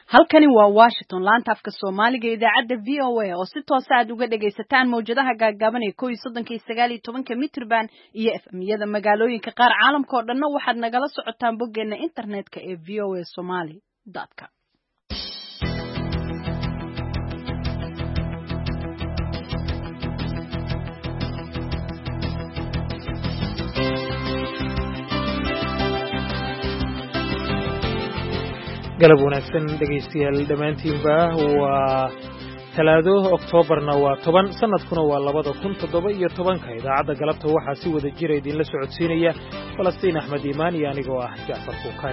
halkani waa Washington laanta afka Soomaaliga idaacada VOA oo si toos ah uga dhageysataan mowjadaha gaagaaban ee 19 mitrban iyo FM-yada magaalooyinka qaar caalamka oo dhan waxaad nagala socotaan boggeena internetka ee voasomali.com. galab wanaagsan dhegaystayaal dhammaantiinba waa talaado Oktoobarna waa 10 sanadkuna waa 2017 idaacadda galabta waxaa si wada jira idinla socodsiinaya Falastiin Axmed Iimaan iyo anigoo ah Jaafar Fuuqay.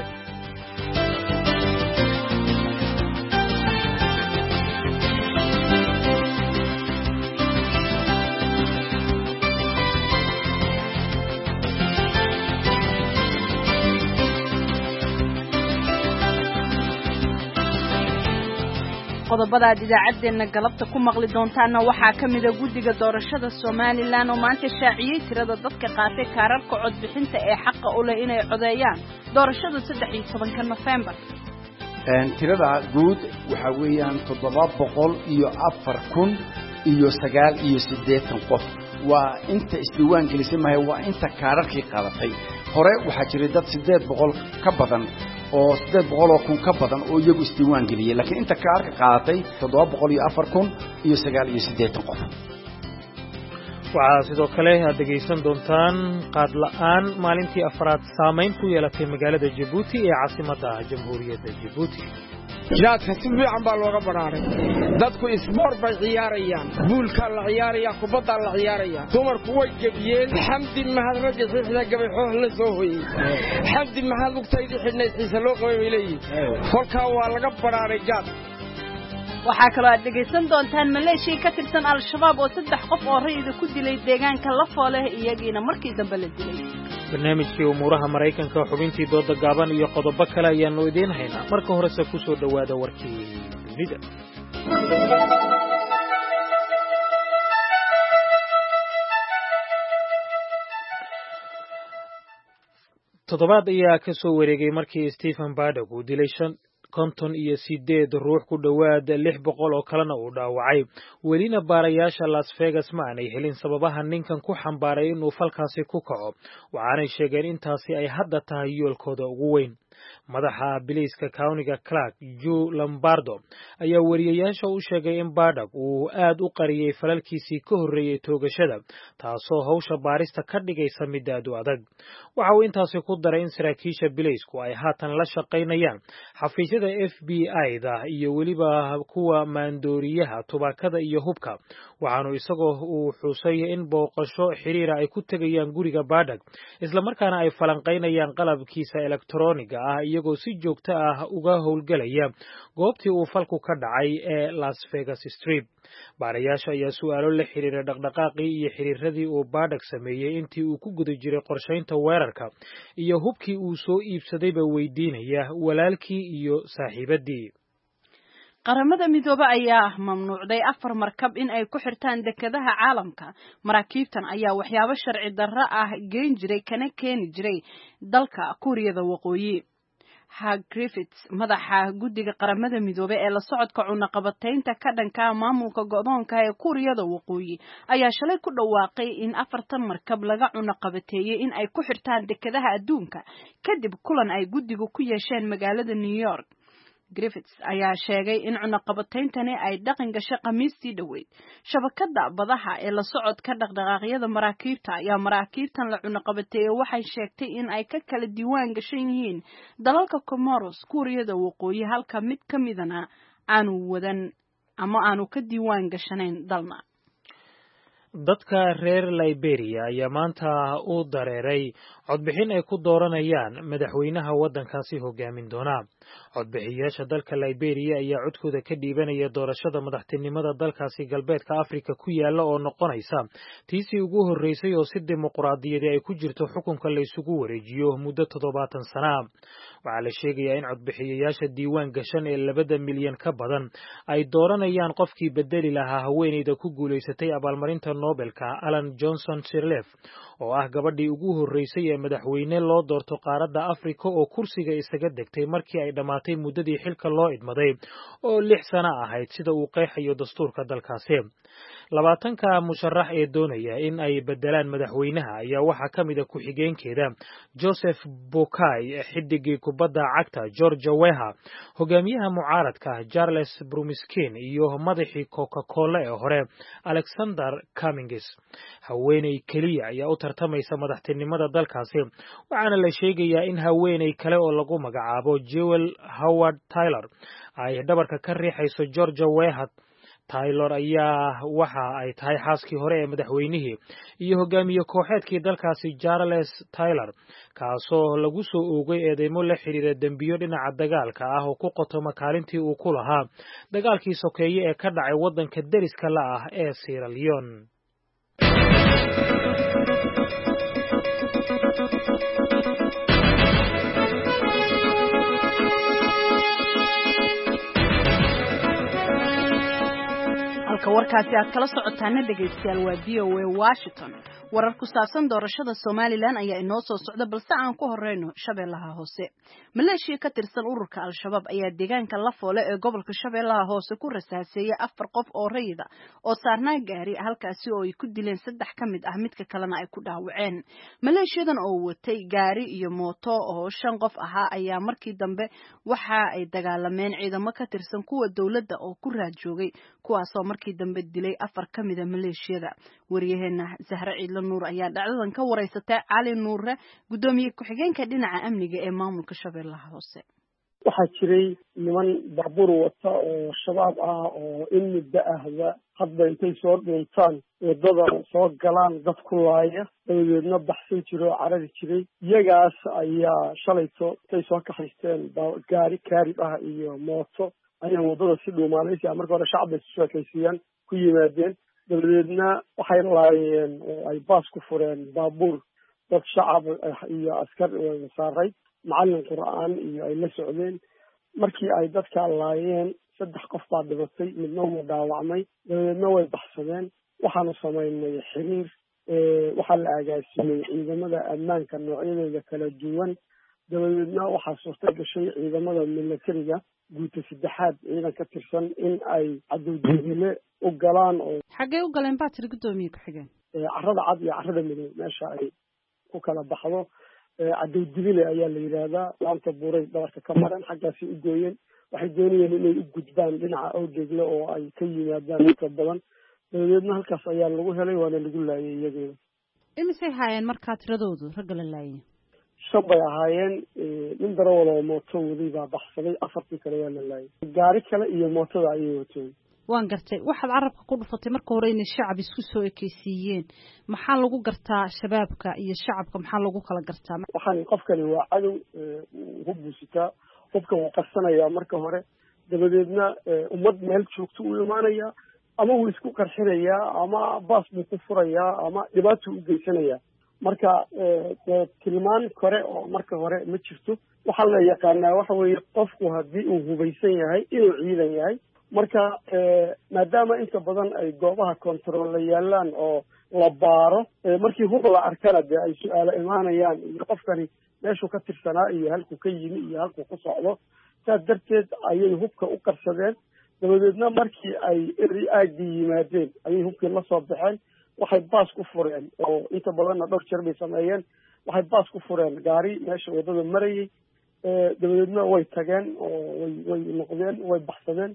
qodobada idaacadeena galabta ku maqli doontaana waxaa kamid ah guddiga doorashada Soomaaliland oo maanta shaaciyay tirada dadka qaatay kaararka codbixinta ee xaq u leh inay codeeyaan doorashada 13 November. tirada guud waxa weeyaan 704,980 qof waa inta isdiiwaan gelisay ma waa inta kaararkii qaadatay hore waxa jiray dad 800 ka badan oo 800,000 ka badan oo iyagu isdiiwaan geliyay laakiin inta kaarka qaadatay 704,980 qof. waxaa sidoo kale aad dhegaysan doontaan qaad la'aan maalintii afraad saameyn ku yeelatay magaalada Djibouti ee caasimadda jamhuuriyadda Djibouti. jaadka si fiican baa looga baraaray dadku isboort bay ciyaarayaan buulka la ciyaaraya kubadda la ciyaaraya dumarku way jabiyeen xamdi mahad rajay xisda gabay xoox la soo hoyay xamdi mahad lugtaydi xidhnay xiisa loo qabay leeyay kolka waa laga baraaray jaad. waxaa kaloo aad dhegaysan doontaan Maleeshiya ka tirsan Al-Shabaab oo 3 qof oo rayid ku dilay deegaanka Lafoole iyagiina markii dambe la dilay. barnaamijkii umuuraha Mareykanka xubintii dooda gaaban iyo qodobo kale ayaanu idin haynaa marka horese ku soo dhawaada warkii dunida. toddobaad ayaa ka soo wareegay markii Stephen Paddock uu dilay 58 ruux ku dhawaad 600 oo kalena uu dhaawacay welina baarayaasha Las Vegas ma aanay helin sababaha ninkan ku xambaaray inuu falkaasi ku kaco waxaanay sheegeen intaasi ay hadda tahay yoolkooda ugu weyn. madaxa biliiska countiga Clark Joe Lombardo ayaa wariyayaasha u sheegay in Paddock uu aad u qariyay falalkiisii ka horreeyay toogashada taasoo hawsha baarista ka dhigaysa mid aad u adag. waxa uu intaasi ku daray in saraakiisha biliisku ay haatan la shaqaynayaan xafiisyada FBI-da iyo weliba kuwa maandooriyaha tubaakada iyo hubka waxaanu isagoo uu xusay in booqasho xiriira ay ku tegayaan guriga Paddock isla markaana ay falanqaynayaan qalabkiisa elektarooniga ah iyagoo si joogto ah uga howlgalaya goobtii uu falku ka dhacay ee Las Vegas Strip. baarayaasha ayaa su'aalo la xiriira dhaqdhaqaaqii iyo xiriiradii uu Paddock sameeyay intii uu ku guda jiray qorshaynta weerarka iyo hubkii uu soo iibsadayba weydiinaya walaalkii iyo saaxiibadii. qaramada midoobe ayaa mamnuucday 4 markab in ay ku xirtaan dekedaha caalamka. maraakiibtan ayaa waxyaabo sharci darro ah geyn jiray kana keeni jiray dalka Kuuriyada Waqooyi. Hugh Griffiths madaxa guddiga qaramada midoobe ee la socodka cunaqabataynta ka dhanka maamulka go'doonka ee Kuuriyada Waqooyi ayaa shalay ku dhawaaqay in 4 markab laga cunaqabateeyay in ay ku xirtaan dekedaha adduunka kadib kulan ay guddigu ku yeesheen magaalada New York. Griffiths ayaa sheegay in cunaqabatayntani ay dhaqan gashay Khamiistii dhaweyd. shabakada badaha ee la socodka dhaqdhaqaaqyada maraakiibta ayaa maraakiibtan la cunaqabateeyay waxay sheegtay in ay ka kala diiwaan gashan yihiin dalalka Comoros, Kuuriyada Waqooyi halka mid ka midana aanu wadan ama aanu ka diiwaan gashanayn dalna. dadka reer Liberia ayaa maanta u dareeray codbixin ay ku dooranayaan madaxweynaha waddankaasi hogaamin doona. codbixiyayaasha dalka Liberia ayaa codkooda ka dhiibanaya doorashada madaxtinimada dalkaasi galbeedka Afrika ku yaala oo noqonaysa tiisii ugu horreysay oo si dimuqraadiyadeed ay ku jirto xukunka la isugu wareejiyo muddo 70 sano. waxaa la sheegayaa in codbixiyayaasha diiwaan gashan ee 2 milyan ka badan ay dooranayaan qofkii bedeli lahaa haweeneyda ku guuleysatay abaalmarinta Nobelka Alan Johnson Sirleaf oo ah gabadhii ugu horreysay ee madaxweyne loo doorto qaaradda Afrika oo kursiga isaga degtay markii ay dhammaatay muddadii xilka loo idmaday oo 6 sano ahayd sida uu qeexayo dastuurka dalkaasi. 20 musharax ee doonaya in ay bedelaan madaxweynaha ayaa waxaa ka mid ah ku-xigeenkeeda Joseph Boakai, xidigii kubadda cagta George Weah, hogaamiyaha mucaaradka Charles Brumiskin iyo madaxii Coca-Cola ee hore Alexander Cummings. Haweeney kaliya ayaa u tartamaysa madaxtinimada dalkaasi, waxaana la sheegayaa in haweeney kale oo lagu magacaabo Jewel Howard Taylor ay dhabarka ka riixayso George Weah. Taylor ayaa waxa ay tahay xaaskii hore ee madaxweynihii iyo hogaamiye kooxeedkii dalkaasi Charles Taylor, kaasoo lagu soo oogay eedeymo la xiriira dembiyo dhinaca dagaalka ah oo ku qotoma kaalintii uu ku lahaa dagaalkii sokeeye ee ka dhacay waddanka deriska la ah ee Sierra Leone. warkaasi aad kala socotaana dhageystayaal waa VOA Washington. warar ku saabsan doorashada Somaliland ayaa inoo soo socda balse aan ku horeyno Shabeellaha Hoose. Maleeshiya ka tirsan ururka Al-Shabaab ayaa deegaanka Lafoole ee gobolka Shabeellaha Hoose ku rasaaseeyay 4 qof oo rayid ah oo saarnaa gaari halkaasi oo ay ku dileen 3 ka mid ah midka kalena ay ku dhaawaceen. Maleeshiyadan oo watay gaari iyo mooto oo 5 qof ahaa ayaa markii dambe waxa ay dagaalameen ciidamo ka tirsan kuwa dawladda oo ku raad joogay kuwaas oo markii dambe dilay 4 ka mid ah maleeshiyada. Wariyaheena Zahra Ciidla Nuur ayaa dhacdadan ka wareysatay Cali Nuure, gudoomiye ku-xigeenka dhinaca amniga ee maamulka Shabeellaha Hoose. waxaa jiray niman baabuur wata oo shabaab ah oo in muddo ahba hadda intay soo dhuntaan wadada soo galaan dad ku laaya dabadeedna baxsan jiro carari jiray. iyagaas ayaa shalayto intay soo kaxaysteen gaari kaarib ah iyo mooto ayay wadada si dhuumaalaysi marka hore shacabka isu sheekaysiiyaan ku yimaadeen. dabadeedna waxay laayeen oo ay baas ku fureen baabuur dad shacab iyo askar saaray macallin qur'aan iyo ay la socdeen. markii ay dadka laayeen 3 qof baa dhimatay, midna wuu dhaawacmay. dabadeedna way baxsadeen. waxaanu samaynay xiriir waxaa la agaasimay ciidamada ammaanka noocyadooda kala duwan. dabadeedna waxaa suurta gashay ciidamada militariga guuta 3aad ciidan ka tirsan in ay cadowjile u galaan oo xagee u galeen baa tiri gudoomiye ku-xigeen carrada cad iyo carrada midow meesha ay ku kala baxdo cadowjile ayaa la yiraahdaa. laanta buuray dhabarka ka maran xaggaasi u gooyeen. waxay doonayeen inay u gudbaan dhinaca Awdeegle oo ay ka yimaadaan inta badan. dabadeedna halkaas ayaa lagu helay waana lagu laayay iyagoo. imisay haayeen markaa tiradoodu ragga la laayay? 5 bay ahaayeen. nin darawal oo mooto waday baa baxsaday, 4 kale waa la laayay. gaari kale iyo mootada ayay wateen. waan gartay. waxaad carabka ku dhufatay marka hore in shacab isku soo ekeysiiyeen. maxaa lagu gartaa shabaabka iyo shacabka, maxaa lagu kala gartaa? waxaan qofkani waa cadow hubbusitaa, qofka wuu qarsanayaa marka hore. dabadeedna ummad meel joogto u imaanayaa ama wuu isku qarxinayaa ama baas buu ku furayaa ama dhibaato u geysanayaa. marka tilmaan kore oo marka hore ma jirto. waxaa la yaqaanaa waxa weeye qofku haddii uu hubaysan yahay inuu ciidan yahay. marka maadaama inta badan ay goobaha control la yaalaan oo la baaro, markii hub la arkana dee ay su-aalo imaanayaan iyo qofkani meeshuu ka tirsanaa iyo halkuu ka yimi iyo halkuu ku socdo. saas darteed ayay hubka u qarsadeen. dabadeedna markii ay aagii yimaadeen ayay hubkii la soo baxeen. waxay baas ku fureen oo inta badanna dhowr jeer bay sameeyeen. waxay baas ku fureen gaari meesha wadada marayay. dabadeedna way tageen oo way noqdeen, way baxsadeen.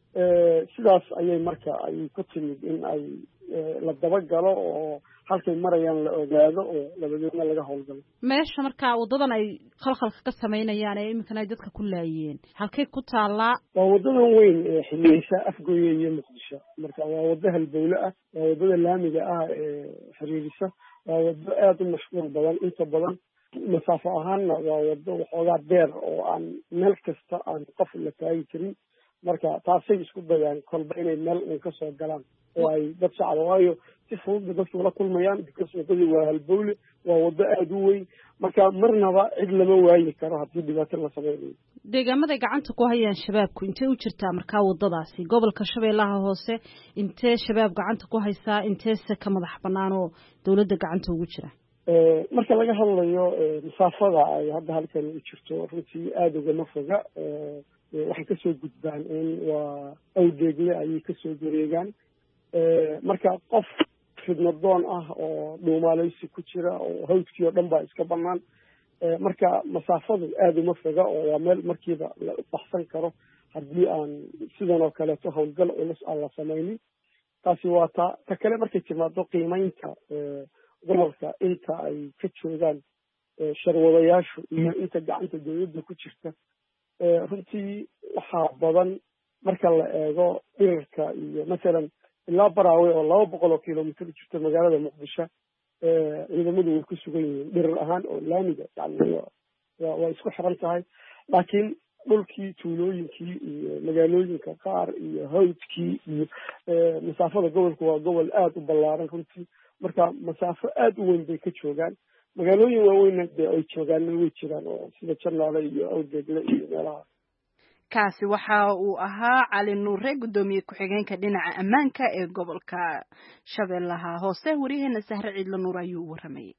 sidaas ayay marka ay ku timid in ay la dabagalo oo halkay marayaan la ogaado oo dabadeedna laga howlgalo. meesha markaa wadadan ay khalkhalka ka samaynayaan ee iminkana ay dadka ku laayeen halkay ku taallaa? waa wadadan weyn ee xiliyeysa Afgooye iyo Muqdisho. marka waa wada halbowle ah, waa wadada laamiga ah ee xiriirisa. waa wado aad u mashquul badan inta badan. masaafo ahaanna waa wado waxoogaa dheer oo aan meel kasta aan qof la taagi karin. marka taasay isku dayaan kolba inay meel uun ka soo galaan oo ay dad shacaba waayo si fudud dadku ula kulmayaan because wadadii waa halbowle waa waddo aada u weyn marka marnaba cid lama waayi karo haddii dhibaato la sameynayo deegaamaday gacanta ku hayaan shabaabku intee u jirtaa markaa waddadaasi gobolka shabeellaha hoose intee shabaab gacanta ku haysaa inteese ka madax bannaan oo dawladda gacanta ugu jira marka laga hadlayo masaafada ay hadda halkan u jirto runtii aada ugama foga waxay kasoo gudbaan in waa awdeegle ayay kasoo wareegaan marka qof fidnadoon ah oo dhuumaaleysi ku jira oo hawdkii oo dhan baa iska banaan marka masaafadu aada uma foga oo waa meel markiiba la baxsan karo haddii aan sidan oo kaleeto hawlgal culus aan la samaynin taasi waa ta kale markay timaado qiimeynta gobolka inta ay ka joogaan sharwadayaashu iyo inta gacanta dawladda ku jirta runtii waxaa badan marka la eego dhirarka iyo masalan ilaa baraawe oo 200 kilomitr jirta magaalada muqdisho ciidamadu way ku sugan yihiin dhirar ahaan oo laamiga yani waa isku xiran tahay laakiin dhulkii tuulooyinkii iyo magaalooyinka qaar iyo hawdkii iyo masaafada gobolka waa gobol aada u ballaaran runtii marka masaafo aada u weyn bay ka joogaan magaalooyin waaweynna dee ay joogaanna way jiraan oo sida Janaale iyo Awdeegle iyo meelaha kaasi waxa uu ahaa Cali Nuure gudoomiye ku-xigeenka dhinaca ammaanka ee gobolka Shabeellaha Hoose wariyaheena Sahre Ciidla Nuur ayuu waramayay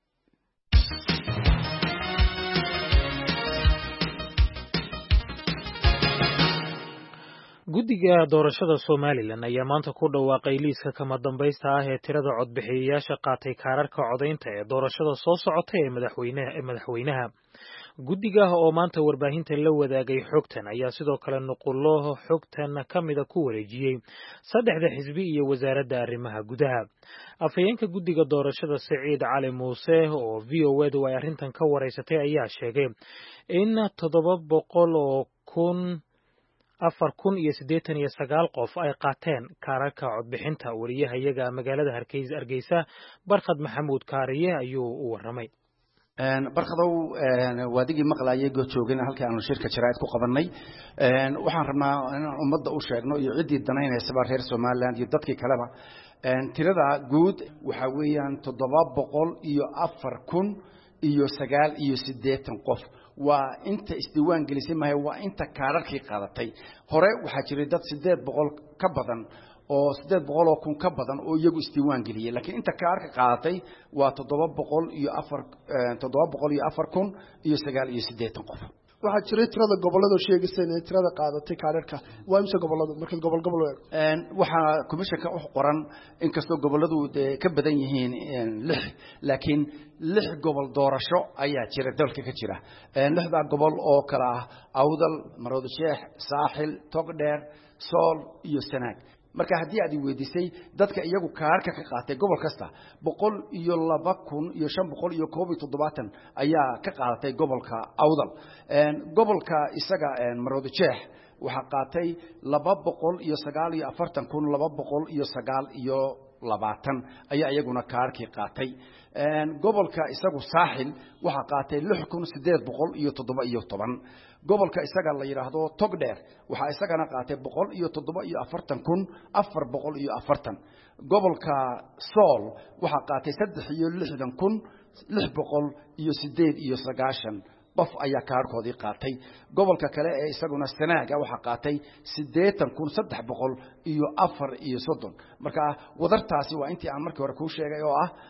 guddiga doorashada Somaliland ayaa maanta ku dhawaaqay liiska kama dambaysta ah ee tirada codbixiyayaasha qaatay kaararka codaynta ee doorashada soo socota ee madaxweynaha guddiga oo maanta warbaahinta la wadaagay xogtan ayaa sidoo kale nuqullo xogtan kamida ku wareejiyay saddexda xisbi iyo wasaaradda arrimaha gudaha afhayeenka guddiga doorashada Saciid Cali Muuse oo VOA ay arrintan ka wareysatay ayaa sheegay in 4,489 qof ay qaateen kaararka codbixinta wariyahayaga magaalada Hargeysa Barkhad Maxamuud Kaariye ayuu u waramay barkhadow waadigii maqlaayay go'joogina halkii aanu shirka jaraa'id ku qabanay waxaan rabnaa in ummadda u sheegno iyo ciddii danaynaysa reer Somaliland iyo dadkii kaleba tirada guud waxa weeyaan 704,980 qof waa inta isdiiwaan gelisay ma waa inta kaararkii qaadatay hore waxa jiray dad 800 ka badan oo 800,000 ka badan oo iyagu isdiiwaan geliyay laakiin inta kaarka qaadatay waa 704,980 qof waxa jiray tirada gobolada sheegaysa in tirada qaadatay kaararka waa imse gobolada marka gobol waxa komishanka u qoran in kasto goboladu ka badan yihiin 6 laakiin 6 gobol doorasho ayaa jira dalka ka jira 6da gobol oo kala ah Awdal Maroodi Sheekh Saaxil Togdheer Sool iyo Sanaag marka haddii aad weydiisay dadka iyagu kaarka ka qaatay gobol kasta 102,570 ayaa ka qaadatay gobolka Awdal gobolka isaga Maroodi Sheekh waxa qaatay 249,220 ayaa iyaguna kaarkii qaatay gobolka isagu Saaxil waxa qaatay 6,817 gobolka isaga la yiraahdo Togdheer waxa isagana qaatay 147,440 gobolka Sool waxa qaatay 63,698 qof ayaa kaarkoodii qaatay gobolka kale ee isaguna Sanaaga waxa qaatay 80,330 marka wadartaasi waa intii aan markii hore ku sheegay oo ah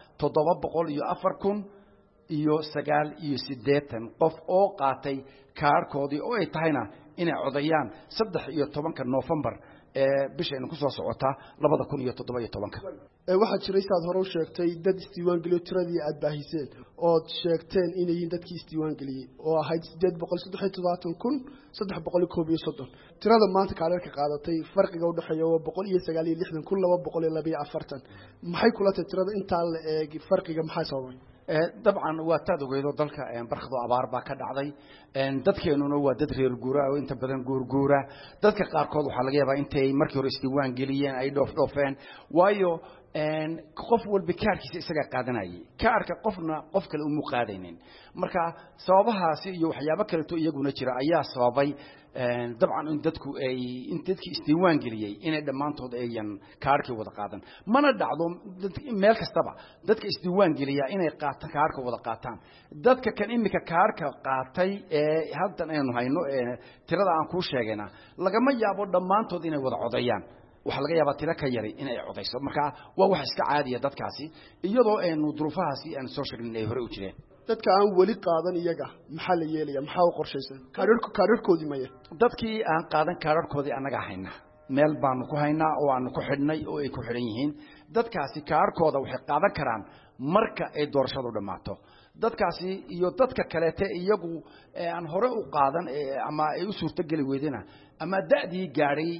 704,980 qof oo qaatay kaarkoodii oo ay tahayna inay codayaan 13 November bishayna ku soo socota 2017 waxa jiray saad hore u sheegtay dad isdiiwaan geliyo tiradii aad baahiseen oo sheegteen inay yihiin dadkii isdiiwaan geliyay oo ahayd 873,330 tirada maanta kaararka qaadatay farqiga u dhaxeeya waa 169,240 maxay kula tahay tirada inta la eeg farqiga maxay sababay dabcan waa taad ogeydo dalka barkhado abaar baa ka dhacday dadkeenuna waa dad reer guura oo inta badan guurguura dadka qaarkood waxa laga yaabaa intay markii hore isdiiwaan geliyeen ay dhoofeen waayo qof walba kaarkiisa isaga qaadanayay kaarka qofna qof kale uma qaadaynin marka sababahaasi iyo waxyaabo kale oo iyaguna jira ayaa sababay dabcan in dadku ay dadkii isdiiwaan geliyay inay dhamaantood ayyan kaarkii wada qaadan mana dhacdo meel kastaba dadka isdiiwaan geliya inay qaataan kaarka wada qaataan dadka kan imika kaarka qaatay ee haddan aynu hayno tirada aan ku sheegayna lagama yaabo dhamaantood inay wada codayaan waxa laga yaabaa tiro ka yari inay codayso marka waa wax iska caadi ah dadkaasi iyadoo aynu duruufahaasi aan soo sheegnay hore u jireen dadka aan wali qaadan iyaga maxaa la yeelaya maxaa u qorshaysan kaararkoodii maya dadkii aan qaadan kaararkoodii anaga hayna meel baanu ku haynaa oo aanu ku xidhnay oo ay ku xidhan yihiin dadkaasi kaarkooda waxay qaadan karaan marka ay doorashadu dhamaato dadkaasi iyo dadka kaleete iyagu aan hore u qaadan ama ay u suurto gali weydina ama da'dii gaaray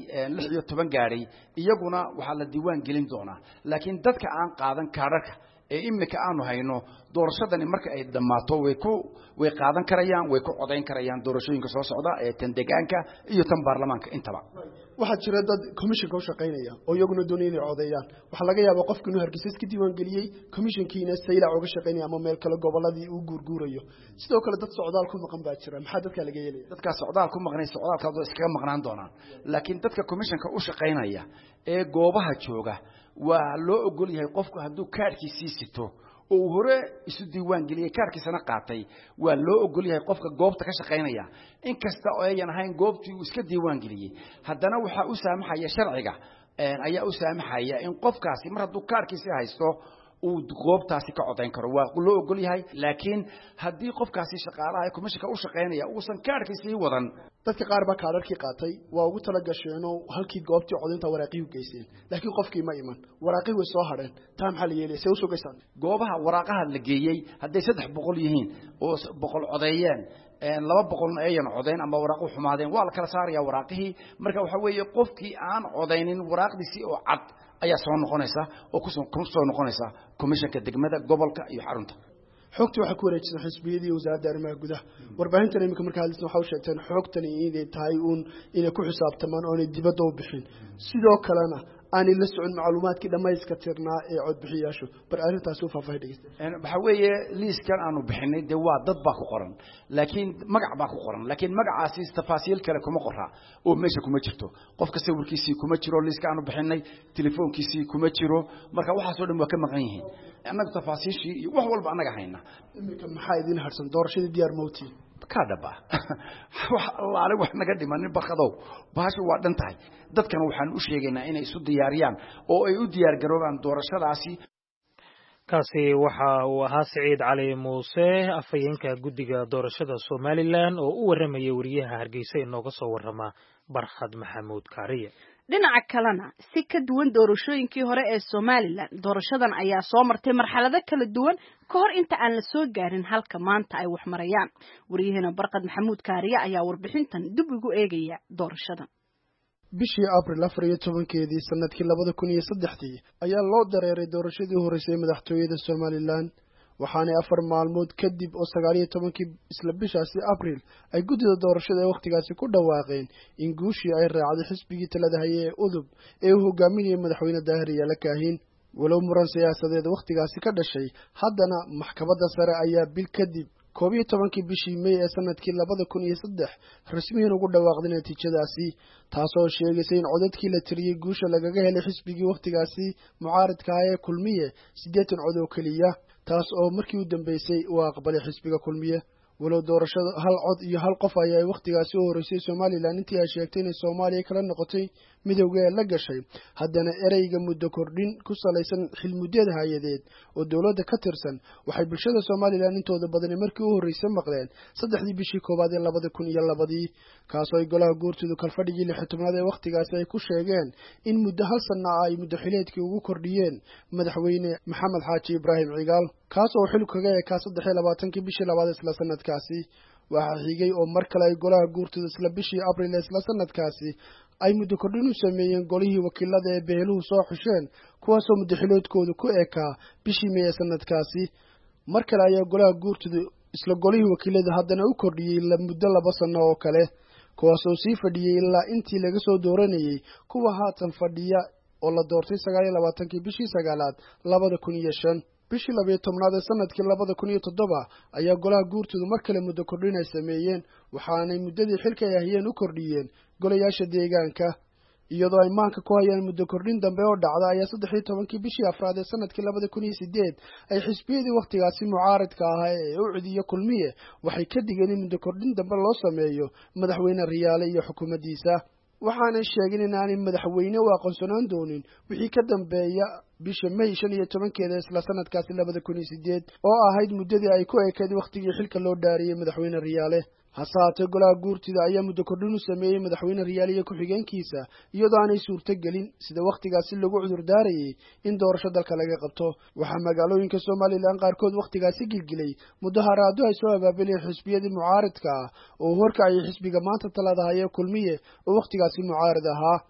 16 gaaray iyaguna waxa la diiwaan gelin doonaa laakiin dadka aan qaadan kaararka ee imika aanu hayno doorashadani marka ay dhamaato way qaadan karayaan way ku codeyn karayaan doorashooyinka soo socda ee tan deegaanka iyo tan baarlamaanka intaba waxa jira dad commission ka shaqeynaya oo iyaguna doonayaan inay codeeyaan waxa laga yaabaa qofku inuu Hargeysa iska diiwaan geliyay commissionkiina saylac uga shaqeynaya ama meel kale goboladii uu guurguurayo sidoo kale dad socdaal ku maqan baa jira maxaa dadka laga yeelaya dadka socdaal ku maqnay socdaalka iskaga maqnaan doonaan laakiin dadka commissionka u shaqeynaya ee goobaha jooga waa loo ogol yahay qofku hadduu kaarkiisii sito oo hore isu diiwaan geliyay kaarkiisana qaatay waa loo ogol yahay qofka goobta ka shaqeynaya in kasta oo ayaan ahayn goobtii uu iska diiwaan geliyay haddana waxa uu saamaxaya sharciga ayaa u saamaxaya in qofkaasi mar hadduu kaarkiisii haysto uu goobtaasi ka codeyn karo waa loo ogol yahay laakiin haddii qofkaasi shaqaalaha ay commissionka u shaqeynaya uusan kaarkiisii wadan dadka qaar ba kaararkii qaatay waa ugu tala gasheen oo halkii goobtii codeynta waraaqii u geysteen laakiin qofkii ma iman waraaqii way soo hareen taa maxaa la yeelay see u soo geystaan goobaha waraaqaha la geeyay hadday 300 yihiin oo 100 codeeyeen 200 ayaan codeyn ama waraaqo xumaadeen waa la kala saaraya waraaqihii marka waxa weeye qofkii aan codeynin waraaqdiisii oo cad ayaa soo noqonaysa oo ku soo noqonaysa commissionka degmada gobolka iyo xarunta xogta waxa ku wareejisay xisbiyadii wasaaradda arrimaha gudaha warbaahintan imika markaa hadisna waxa uu sheegteen xogtani inay tahay inay ku xisaabtamaan oo ay dibadda u bixin sidoo kalena aanay la socon macluumaadkii dhamayska tirnaa ee codbixiyaashu bar arrintaas uu faahfaahin dhigay waxa weeye liiskan aanu bixinay de waa dad baa ku qoran laakiin magac baa ku qoran laakiin magacaasi tafaasiil kale kuma qorra oo meesha kuma jirto qofka sawirkiisii kuma jiro liiska aanu bixinay telefoonkiisii kuma jiro marka waxa soo dhan waa ka maqan yihiin annaga tafaasiishii iyo wax walba annaga hayna imika maxaa idin harsan doorashadii diyaar mawtii kadaba wax Allah wax naga dhimanin baqadow baashi waa dhantahay dadkana waxaan u sheegaynaa inay isu diyaariyaan oo ay u diyaar garoobaan doorashadaasi kaasi waxa uu ahaa Saciid Cali Muuse afayeenka guddiga doorashada Somaliland oo u waramayay wariyaha Hargeysa inooga soo warama Barkhad Maxamuud Kaariye dhinaca kalena si ka duwan doorashooyinkii hore ee Somaliland doorashadan ayaa soo martay marxalado kala duwan ka hor inta aan la soo gaarin halka maanta ay wax marayaan wariyahana Barkhad Maxamuud Kaariye ayaa warbixintan dib ugu eegaya doorashadan bishii April 14 sanadkii 2003 ayaa loo dareeray doorashadii horeysay madaxtooyada Somaliland waxaana 4 maalmood kadib oo 19 isla bishaasi April ay guddida doorashada waqtigaasi ku dhawaaqeen in guushii ay raacday xisbigii talada hayay ee udub ee uu hogaaminayay madaxweyne Daahir Yaale Kaahin walow muran siyaasadeed waqtigaasi ka dhashay haddana maxkamadda sare ayaa bil kadib 12 bishii May ee sanadkii 2003 rasmiyan ugu dhawaaqday natiijadaasi taasoo sheegaysa in codadkii la tiriyay guusha lagaga helay xisbigii waqtigaasi mucaaradka ah ee kulmiye 80 cod oo kaliya taas oo markii u dambeysay uu aqbalay xisbiga kulmiye walow doorashada hal cod iyo hal qof ay waqtigaasi u horeysay Somaliland intii ay sheegtay in Soomaaliya kala noqotay midowga la gashay haddana ereyga muddo kordhin ku salaysan xilmudeed hayadeed oo dawladda ka tirsan waxay bulshada Somaliland intooda badan markii u horeysay maqleen 3 bishii koobaad ee 2002 kaas oo golaha guurtidu kalfadhigii 16aad ee waqtigaasi ay ku sheegeen in muddo hal sano ay muddo xileedkii ugu kordhiyeen madaxweyne Maxamed Xaaji Ibraahim Cigaal kaas oo xil kaga ekaa 23 bishii labaad isla sanadkaasi waxa xigay oo mar kale ay golaha guurtidu isla bishii April isla sanadkaasi ay muddo kordhin u sameeyeen golihii wakiilada ee beeluhu soo xusheen kuwaas oo muddo xileedkoodu ku ekaa bishii May sanadkaasi mar kale ayaa golaha guurtidu isla golihii wakiilada haddana u kordhiyay muddo 2 sano oo kale kuwaas oo sii fadhiyay ilaa intii laga soo dooranayay kuwa haatan fadhiya oo la doortay 29 bishii sagaalaad 2005 bishii 12aad ee sanadkii 2007 ayaa golaha guurtoodu mar kale muddo kordhin ay sameeyeen waxaanay muddadii xilka ay hayeen u kordhiyeen golayaasha deegaanka iyadoo ay maanka ku hayaan muddo kordhin dambe oo dhacda ayaa 13 bishii afraad ee sanadkii 2008 ay xisbiyadii waqtigaasi mucaaradka ahaa ee u cidiyo kulmiye waxay ka digeen in muddo kordhin dambe loo sameeyo madaxweyne Riyaale iyo xukuumaddiisa waxaanay sheegeen in aanay madaxweyne u aqoonsanaan doonin wixii ka dambeeya bisha May 15 isla sanadkaasi 2008 oo ahayd muddadii ay ku ekeed waqtigii xilka loo dhaariyay madaxweyne Riyaale hasaate golaha guurtida ayaa muddo kordhin u sameeyay madaxweyne Riyaale iyo ku-xigeenkiisa iyadoo aanay suurto gelin sida waqtigaasi lagu cudur daarayay in doorasho dalka laga qabto waxaa magaalooyinka Soomaaliland qaarkood waqtigaasi gilgilay mudaharaado ay soo abaabuleen xisbiyadii mucaaradka oo horkacay xisbiga maanta talada haya kulmiye oo waqtigaasi mucaarad ahaa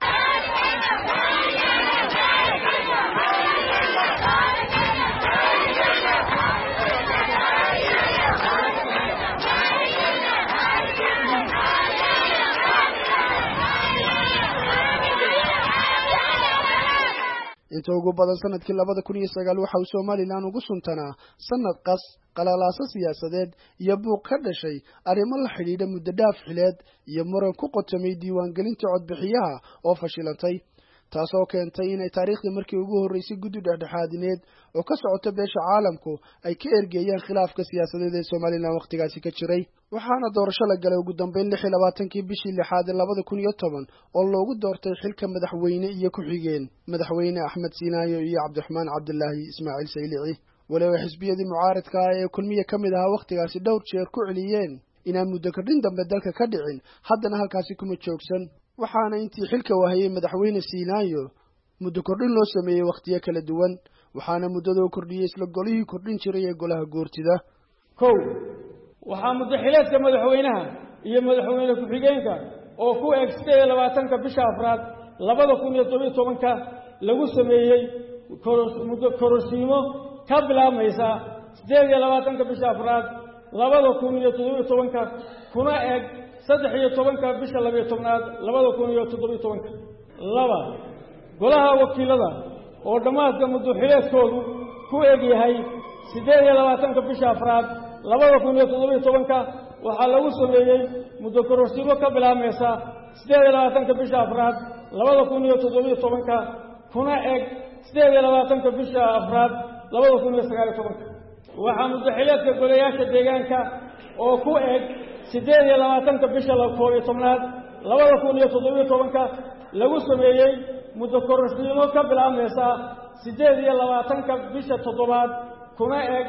inta ugu badan sanadkii 2009 waxa uu Soomaaliland ugu suntanaa sanad qas qalalaasa siyaasadeed iyo buuq ka dhashay arrimo la xidhiidha muddo dhaaf xileed iyo muran ku qotamay diiwaangelinta codbixiyaha oo fashilantay taasoo keentay inay taariikhda markii ugu horeysay guddi dhexdhexaadineed oo ka socota beesha caalamku ay ka ergeeyeen khilaafka siyaasadeed ee Soomaaliland waqtigaasi ka jiray waxaana doorasho la galay ugu dambeyn 26 bishii 6 2010 oo loogu doortay xilka madaxweyne iyo ku-xigeen madaxweyne Axmed Siinaayo iyo Cabdiraxmaan Cabdulaahi Ismaaciil Saylici walaal xisbiyadii mucaaradka ee kulmiye kamid ahaa waqtigaasi dhowr jeer ku celiyeen inaan muddo kordhin dambe dalka ka dhicin haddana halkaasi kuma joogsan waxaana intii xilka wahayay madaxweyne Siinaayo muddo kordhin loo sameeyay waqtiyo kala duwan waxaana muddada uu kordhiyay isla golihii kordhin jiray ee golaha guurtida waxaa muddo xileedka madaxweynaha iyo madaxweyne ku-xigeenka oo ku eg 28 bisha afraad 2017 lagu sameeyay muddo kororsiimo ka bilaabmaysa 28 bisha afraad 2017 kuna eg 13 bisha 12aad 2017 golaha wakiilada oo dhamaadka muddo xileedkoodu ku eg yahay 28 bisha afraad 2017 waxaa lagu sameeyay muddo kororsiimo ka bilaabmaysa 28 bisha afraad 2017 kuna eg 28 bisha afraad 2019 waxaa muddo xileedka golayaasha deegaanka oo ku eg 28 bisha 12aad 2017 lagu sameeyay muddo kororsiimo ka bilaabmaysa 28 bisha 7aad kuna eg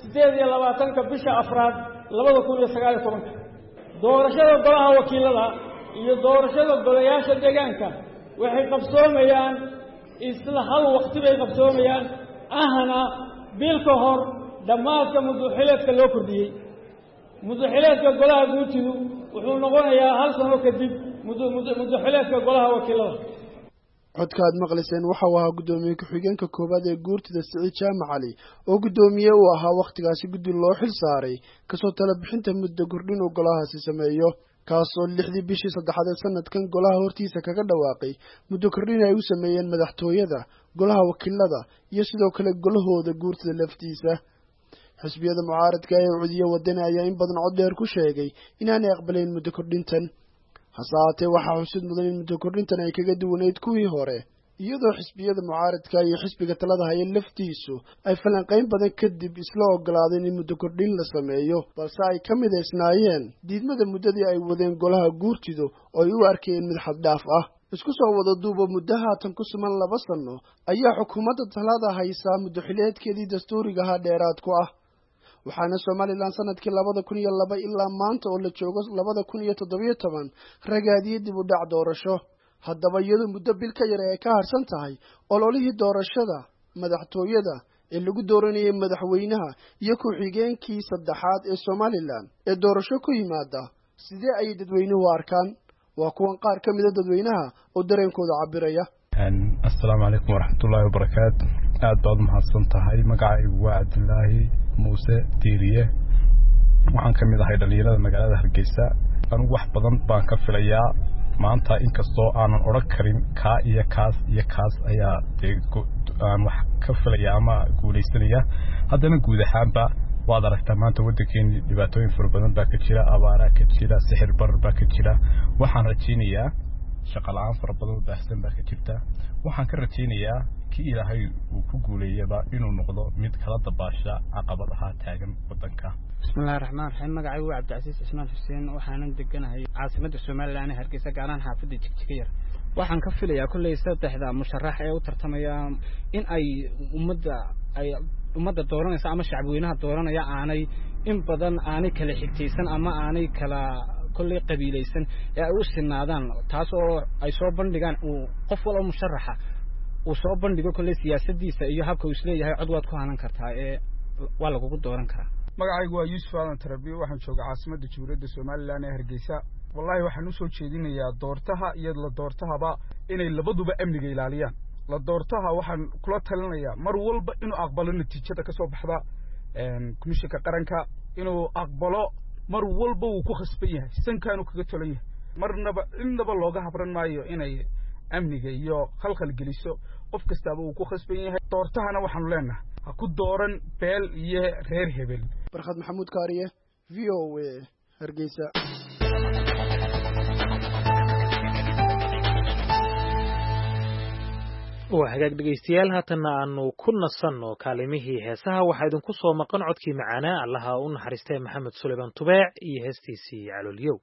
28 bisha afraad 2019 doorashada golaha wakiilada iyo doorashada golayaasha deegaanka waxay qabsoomayaan isla hal waqti bay qabsoomayaan ahna bil ka hor dhamaadka muddo xileedka loo kordhiyay muddo xileedka golaha guurtidu wuxuu noqonayaa hal sano kadib muddo xileedka golaha wakiilada codkaad maqliseen waxa uu ahaa gudoomiye ku-xigeenka koobaad ee guurtida Siciid Jaamac Cali oo gudoomiye u ahaa waqtigaasi guddi loo xil saaray kasoo tala bixinta muddo kordhin oo golahaasi sameeyo kaasoo 6 bishii 3 sanadkan golaha hortiisa kaga dhawaaqay muddo kordhin ay u sameeyeen madaxtooyada golaha wakiilada iyo sidoo kale golahooda guurtida laftiisa xisbiyada mucaaradka ee udiyo wadana ayaa in badan cod dheer ku sheegay inaanay aqbaleen muddo kordhintan hasaate waxa xusid mudan in muddo kordhintan ay kaga duwaneyd kuwii hore iyadoo xisbiyada mucaaradka iyo xisbiga talada haya laftiisu ay falanqayn badan kadib isla ogolaadeen in muddo kordhin la sameeyo balse ay ka midaysnaayeen diidmada muddadii ay wadeen golaha guurtidu oo ay u arkeen mid xad dhaaf ah isku soo wada duuba muddo haatan ku suman 2 sano ayaa xukuumadda talada haysaa muddo xileedkeedii dastuuriga ahaa dheeraad ku ah waxaana Soomaaliland sanadkii 2002 ilaa maanta oo la joogo 2017 ragaadiyay dib u dhac doorasho haddaba iyadoo muddo bil ka yar ay ka harsan tahay ololihii doorashada madaxtooyada ee lagu dooranayay madaxweynaha iyo ku-xigeenkii saddexaad ee Soomaaliland ee doorasho ku yimaada sidee ay dadweynuhu arkaan waa kuwan qaar ka mid ah dadweynaha oo dareenkooda cabiraya assalaamu calaykum waraxmatullaahi wabarakaatu aad baad mahadsan tahay magacaygu waa Cabdulaahi Muuse Diiriye waxaan ka mid ahay dhalinyarada magaalada Hargeysa anigu wax badan baan ka filayaa maanta inkastoo aanan odhan karin kaa iyo kaas ayaa dee aan wax ka filaya ama guulaysanaya haddana guud ahaanba waad aragtaa maanta waddankeeni dhibaatooyin fara badan baa ka jira abaaraa ka jira sixir barar baa ka jira waxaan rajaynayaa shaqo la'aan fara badan oo baahsan baa ka jirta waxaan ka rajaynayaa kii ilaahay uu ku guuleeyaba inuu noqdo mid kala dabaasha caqabadaha taagan waddanka bismillaahir rahmaanir rahiim magacaygu waa Cabdicasiis Ismaan Xuseen waxaanan deganahay caasimadda Soomaaliland Hargeysa gaaraan xaafadda Jigjiga yar waxaan ka filayaa kulley saddexda musharax ee u tartamaya in ay ummadda dooranaysa ama shacabweynaha dooranaya aanay in badan aanay kala xigtaysan ama aanay kala kulley qabiilaysan ee ay u sinaadaan taas oo ay soo bandhigaan qof walba musharaxa uu soo bandhigo kulley siyaasadiisa iyo habka uu isleeyahay cod waad ku hanan kartaa ee waa lagu dooran karaa magacaygu waa Yuusuf Aadan Tarabiyo waxaan joogaa caasimadda Jamhuuriyadda Soomaaliland ee Hargeysa wallahi waxaan u soo jeedinayaa doortaha iyo la doortahaba inay labaduba amniga ilaaliyaan la doortaha waxaan kula talinayaa mar walba inuu aqbalo natiijada ka soo baxda komishanka qaranka inuu aqbalo mar walba uu ku khasban yahay sankaanu kaga tolan yahay marnaba innaba looga habran maayo inay amniga iyo khalkhal geliso qof kastaba uu ku khasban yahay doortahana waxaanu leenahay ha ku dooran beel iyo reer hebel barkhad maxamuud kaariye VOA Hargeysa waa hagaag dhegaystayaal haatanna aanu ku nasanno kaalimihii heesaha waxaa idinku soo maqan codkii macaanaa allaha u naxariistay maxamed suleymaan tubeec iyo heestiisii caloolyow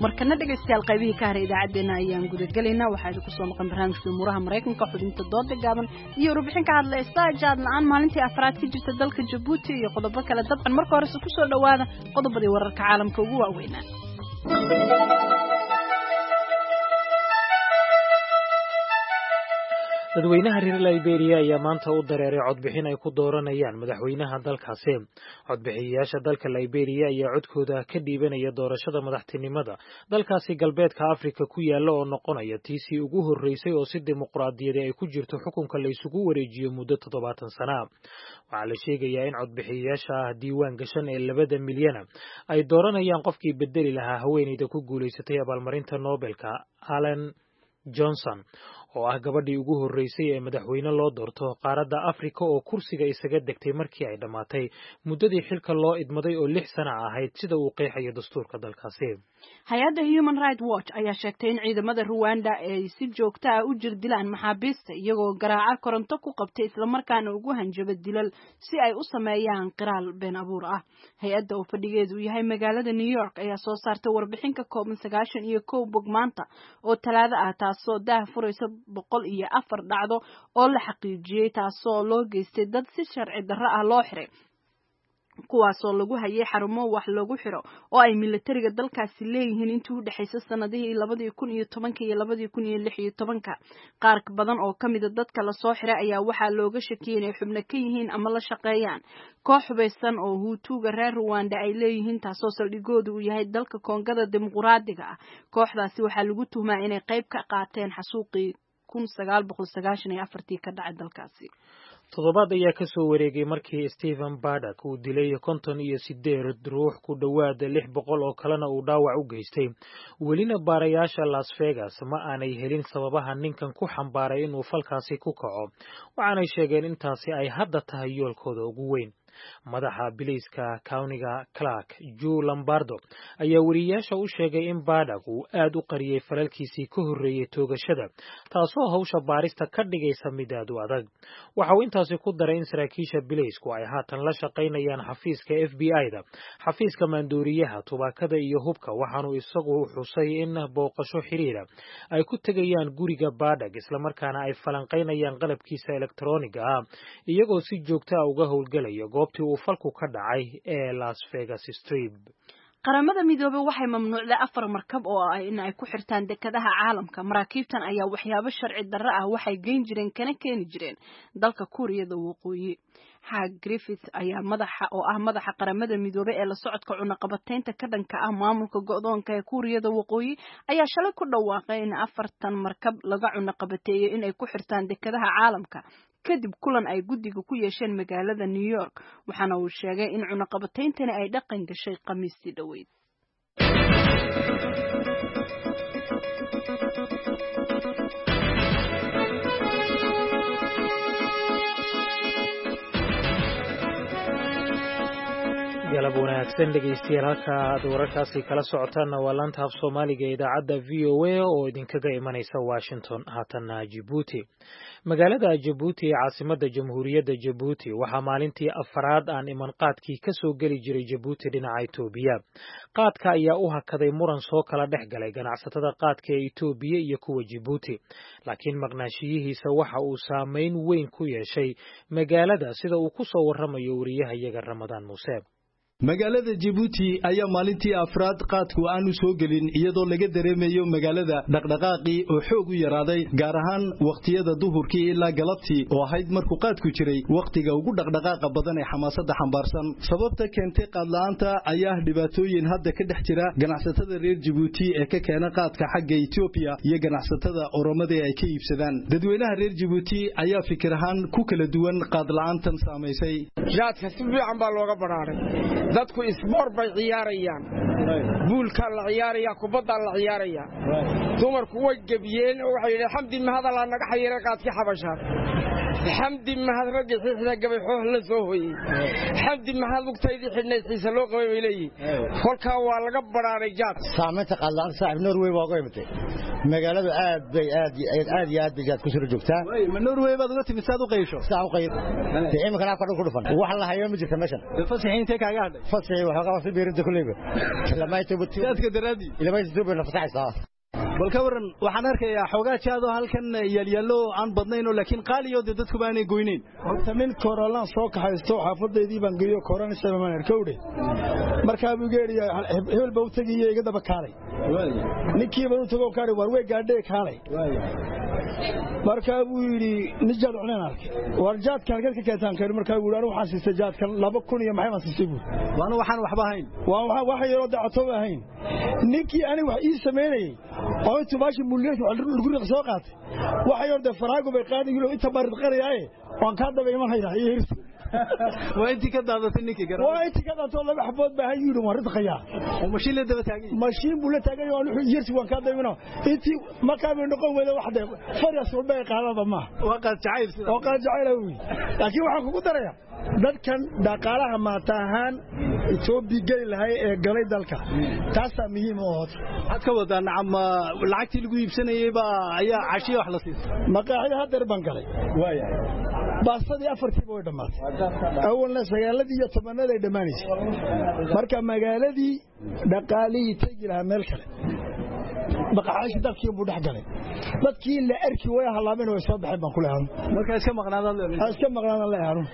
markana dhageystayaal qaybihii ka haray idaacadeena ayaan gudagelaynaa waxaa idinku soo maqan barnaamijka umuuraha maraykanka xubinta dooda gaaban iyo warbixin ka hadlaysa jaad la-aan maalintii afraad ka jirta dalka Jabuuti iyo qodobo kale dabcan marka horese ku soo dhawaada qodobadii wararka caalamka ugu waaweynaa dadweynaha reer Liberia ayaa maanta u dareeray codbixin ay ku dooranayaan madaxweynaha dalkaasi. Codbixiyayaasha dalka Liberia ayaa codkooda ka dhiibanaya doorashada madaxtinimada dalkaasi galbeedka Afrika ku yaala oo noqonaya tiisii ugu horeysay oo si dimuqraadiyad ay ku jirto xukunka la isugu wareejiyo muddo 70 sano. Waxaa la sheegayaa in codbixiyayaasha diiwaan gashan ee 2 milyan ay dooranayaan qofkii bedeli lahaa haweeneyda ku guuleysatay abaalmarinta Nobelka Ellen Johnson oo ah gabadhii ugu horeysay ee madaxweyne loo doorto qaaradda Afrika oo kursiga isaga degtay markii ay dhamaatay muddadii xilka loo idmaday oo 6 sano ahayd sida uu qeexayo dastuurka dalkaasi. Hay'adda Human Rights Watch ayaa sheegtay in ciidamada Rwanda ay si joogto ah u jirdilaan maxaabiista iyagoo garaaca koronto ku qabtay isla markaana ugu hanjabay dilal si ay u sameeyaan qiraal been abuur ah. Hay'adda oo fadhigeedu yahay magaalada New York ayaa soo saartay warbixin ka kooban 91 bog maanta oo Talaado ah taasoo daah furaysa 104 dhacdo oo la xaqiijiyay taasoo loo geystay dad si sharci darro ah loo xiray kuwaasoo lagu hayay xarumo wax lagu xiro oo ay militariga dalkaasi leeyihiin intii u dhaxaysay sanadihii 2010 iyo 2016 qaar badan oo kamid ah dadka la soo xiray ayaa waxaa looga shakiyay inay xubno ka yihiin ama la shaqeeyaan koox hubeysan oo Hutuga reer Rwanda ay leeyihiin taasoo saldhigoodu uu yahay dalka Koongada Dimuqraadiga ah. Kooxdaasi waxaa lagu tuhmaa inay qayb ka qaateen xasuuqii 1994 ka dhacay dalkaasi. Toddobaad ayaa ka soo wareegay markii Stephen Paddock uu dilay 58 ruux ku dhawaad 600 oo kalena uu dhaawac u geystay. Welina baarayaasha Las Vegas ma aanay helin sababaha ninkan ku xambaaray inuu falkaasi ku kaco. Waxaanay sheegeen intaasi ay hadda tahay yoolkooda ugu weyn. madaxa biliiska countiga Clark Joe Lombardo ayaa wariyaasha u sheegay in Paddock uu aad u qariyay falalkiisii ka horreeyay toogashada taasoo hawsha baarista ka dhigaysa mid aad u adag. Waxa uu intaasi ku daray in saraakiisha biliisku ay haatan la shaqaynayaan xafiiska FBI-da, xafiiska maandooriyaha, tubaakada iyo hubka, waxaanu isagu xusay in booqasho xiriira ay ku tegayaan guriga Paddock isla markaana ay falanqaynayaan qalabkiisa elektarooniga ah iyagoo si joogto ah uga howlgalaya goobtii uu falku ka dhacay ee Las Vegas Strip. qaramada midoobay waxay mamnuucday 4 markab oo ay in ay ku xirtaan dekadaha caalamka. Maraakiibtan ayaa waxyaabo sharci darro ah waxay geyn jireen kana keeni jireen dalka Kuuriyada Waqooyi. Hag Griffith ayaa madaxa qaramada midoobay ee la socodka cunaqabataynta ka dhanka ah maamulka go'doonka ee Kuuriyada Waqooyi ayaa shalay ku dhawaaqay in 4 markab laga cunaqabateeyo in ay ku xirtaan dekadaha caalamka kadib kulan ay guddiga ku yeesheen magaalada New York. Waxaana uu sheegay in cunaqabatayntani ay dhaqan gashay Khamiistii dhaweyd. galab wanaagsan dhegeystayaal halka aad wararkaasi kala socotaan waa laanta af Soomaaliga ee idaacadda VOA oo idinkaga imanaysa Washington. haatana Djibouti. magaalada Djibouti ee caasimadda Jamhuuriyadda Djibouti waxaa maalintii afraad aan iman qaadkii ka soo geli jiray Djibouti dhinaca Itoobiya. qaadka ayaa u hakaday muran soo kala dhex galay ganacsatada qaadka ee Itoobiya iyo kuwa Djibouti, laakiin maqnaashiyihiisa waxa uu saameyn weyn ku yeeshay magaalada sida uu ku soo warramayo wariyahayaga Ramadaan Muuse. magaalada Djibouti ayaa maalintii afraad qaadku aanu soo gelin iyadoo laga dareemayo magaalada dhaqdhaqaaqii oo xoog u yaraaday gaar ahaan waqtiyada duhurkii ilaa galabtii oo ahayd markuu qaadku jiray waqtiga ugu dhaqdhaqaaqa badan ee xamaasadda xambaarsan. sababta keentay qaad la'aanta ayaa dhibaatooyin hadda ka dhex jira ganacsatada reer Djibouti ee ka keena qaadka xagga Itoobiya iyo ganacsatada Oromada ay ka iibsadaan. dadweynaha reer Djibouti ayaa fikir ahaan ku kala duwan qaad la'aantan saameysay. jaadka si fiican baa looga baraaray. dadku isboor bay ciyaarayaan, buulka la ciyaaraya, kubadda la ciyaaraya. dumarku way gabiyeen oo waxay yiraahdeen xamdi ma hadal naga xiriir qaadkii xabashaad. xamdi mahad rajay xiisada gabay xoox la soo hoyay xamdi mahad lugtaydi xidhnay xiisa loo qabay bay leeyihiin kolka waa laga baraaray jaad saamaynta qaadan saaxib Norway waa uga imtay magaaladu aad bay jaad ku soo joogtaa ma Norway baad uga timid saad u qaysho saa u qayb deema kana ka dhufan wax la hayo ma jirta meeshan fasaxiinta kaaga hadhay fasaxii waxa qaba biirinta kulliba lama ay tabuti dadka daraadi ilaa ay soo bixin fasaxaysa bal ka waran waxaan arkayaa xogaa jaado halkan yalyalo aan badnayn oo laakiin qaaliyo dadku baanay goyneen horta min korolan soo kaxaysto xaafadeedii baan geeyo koran isticmaalaan arkowde markaa buu geeriya hebel baa u tagayay iga daba kaalay ninkii baa u tago kaalay war way gaadhay kaalay markaa buu yiri nijaad cunaan arkay war jaadka halka ka keentaan kari markaa buu yiri waxaan siistay jaadkan 2000 iyo maxay ma siistay buu waxaan waxba ahayn wax yaro dacato ahayn ninkii ani wax ii sameeyay oo inta baashi muliyad lagu soo qaatay waxa yar da faraago bay qaadayeen inta barid qariyay waan ka daba iman hayraa iyo hirsi waa intii ka daadatay ninkii garan waa intii ka daadatay laba xabood baa hayeen waan rid qayaa oo mashiin la daba taagay mashiin buu la taagay oo hirsi waan ka daba iman intii markaa bay noqon wada wax day fariis walba ay qaadaba ma waa qaad jacayl laakiin waxaan kugu darayaa dadkan dhaqaalaha maatahan Ethiopia gali lahay ee galay dalka taas muhiim u ah had ka wada nacam lacagtii lagu iibsanayay ba ayaa cashiyo wax la siisay maqaaxida hadda ban galay waayahay baasadii afartii way dhamaatay awalna sagaaladii iyo tobanada ay dhamaanaysay marka magaaladii dhaqaalihii tagi lahaa meel kale baqaaxi dadkii buu dhax galay dadkii la arki way halaabeen way soo baxeen baan ku leeyahay marka iska maqnaadaan leeyahay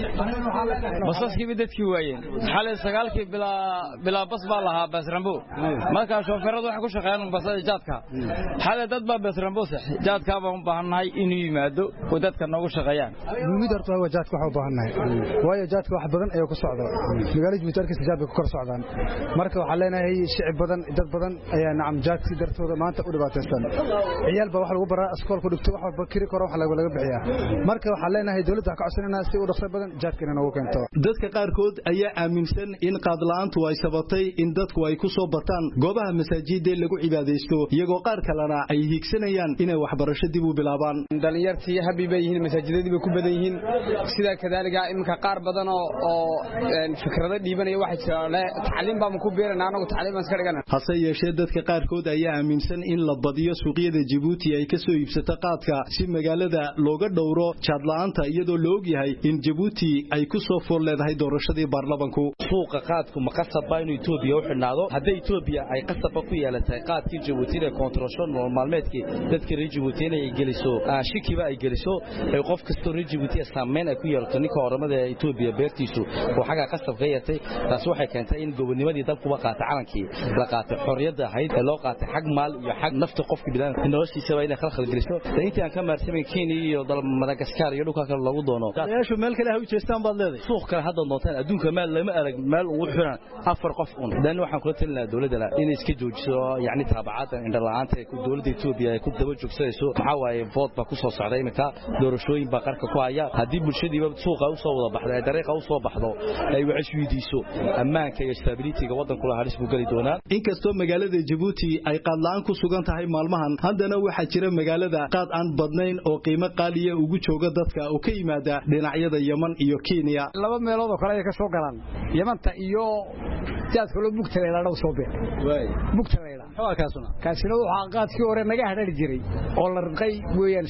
basaskii dadkii waayeen xalay sagaalkii bila bas baa lahaa basrambo marka shooferadu waxa ku shaqeeyaan basada jaadka xalay dad baa basrambo jaadka baan u baahanahay inuu yimaado oo dadka noogu shaqeeyaan mid horta waa jaadka waxa u baahanahay waayo jaadka wax badan ay ku socdo magaalada Buutarkiisa jaadka ku kor socdaan marka waxa leenahay shicib badan dad badan ayaa nacam jaadka dartooda maanta u dhibaataysan ciyaal baa wax lagu baraa iskool ku dhigto wax walba kiri karo wax laga bixiyaa marka waxa leenahay dawladda ka codsanayna si u dhaqso badan jaadkina noogu keento dadka qaarkood ayaa aaminsan in qaad la'aantu ay sabatay in dadku ay ku soo bataan goobaha masaajidda lagu cibaadeysto iyagoo qaar kalena ay higsanayaan inay waxbarasho dib u bilaabaan dhalinyartii habibay yihiin masaajidadii bay ku badan yihiin sida kadaliga imka qaar badan oo fikrado dhiibanaya waxa jira tacliin baa ku beerana anagu tacliin iska dhigana hase yeeshee dadka qaarkood ayaa aaminsan in la badiyo suuqyada Djibouti ay ka soo iibsato qaadka si magaalada looga dhowro jaad la'aanta iyadoo la og yahay in Djibouti ay ku soo fool leedahay doorashadii baarlamaanku suuqa qaadku ma qasab inuu Itoobiya u xidhnaado haddii Itoobiya ay qasab ku yeelatay qaadkii Djibouti ee controlshon maalmeedkii dadka reer Djibouti ay geliso shikiba ay geliso ay qof kasta reer Djibouti saameyn ay ku yeelato ninka oramada Itoobiya beertiisu oo xaga qasab ka yeetay taas waxay keentay in gobonnimadii dalku qaatay calankii la qaatay xorriyadda ahayd loo qaatay xaq maal iyo xaq nafta qofka bidaan noloshiisa waa inay khalkhal geliso intii aan ka maarsamay Kenya iyo dal Madagascar iyo dhulka kale lagu doono yeesho meel kale ha u jeestaan baad leedahay suuq kale hadda doontaan adduunka meel lama arag meel ugu xiran afar qof dan waxaan kula talinayaa dawladda in iska joojiso yaani taabacada indha la'aanta ee dawladda Itoobiya ay ku daba joogsanayso waxa waaye vote ba ku soo socday imika doorashooyin ba qarka ku haya hadii bulshadiiba suuqa u soo wada baxdo dariiqa u soo baxdo ay wax isweydiiso ammaanka iyo stability-ga wadanku la halis buu gali doonaa inkastoo magaalada Djibouti ay qaad la'aan ku sugan tahay maalmahan haddana waxa jira magaalada qaad aan badnayn oo qiimo qaaliya ugu jooga dadka oo ka yimaada dhinacyada Yemen iyo Kenya laba meelood oo kale ay ka soo galaan Yemanta iyo jaadka loo bugtaleela dhaw soo bixi bugtaleela kaasina waxa qaadkii hore naga hadhali jiray oo la rqay weeyaan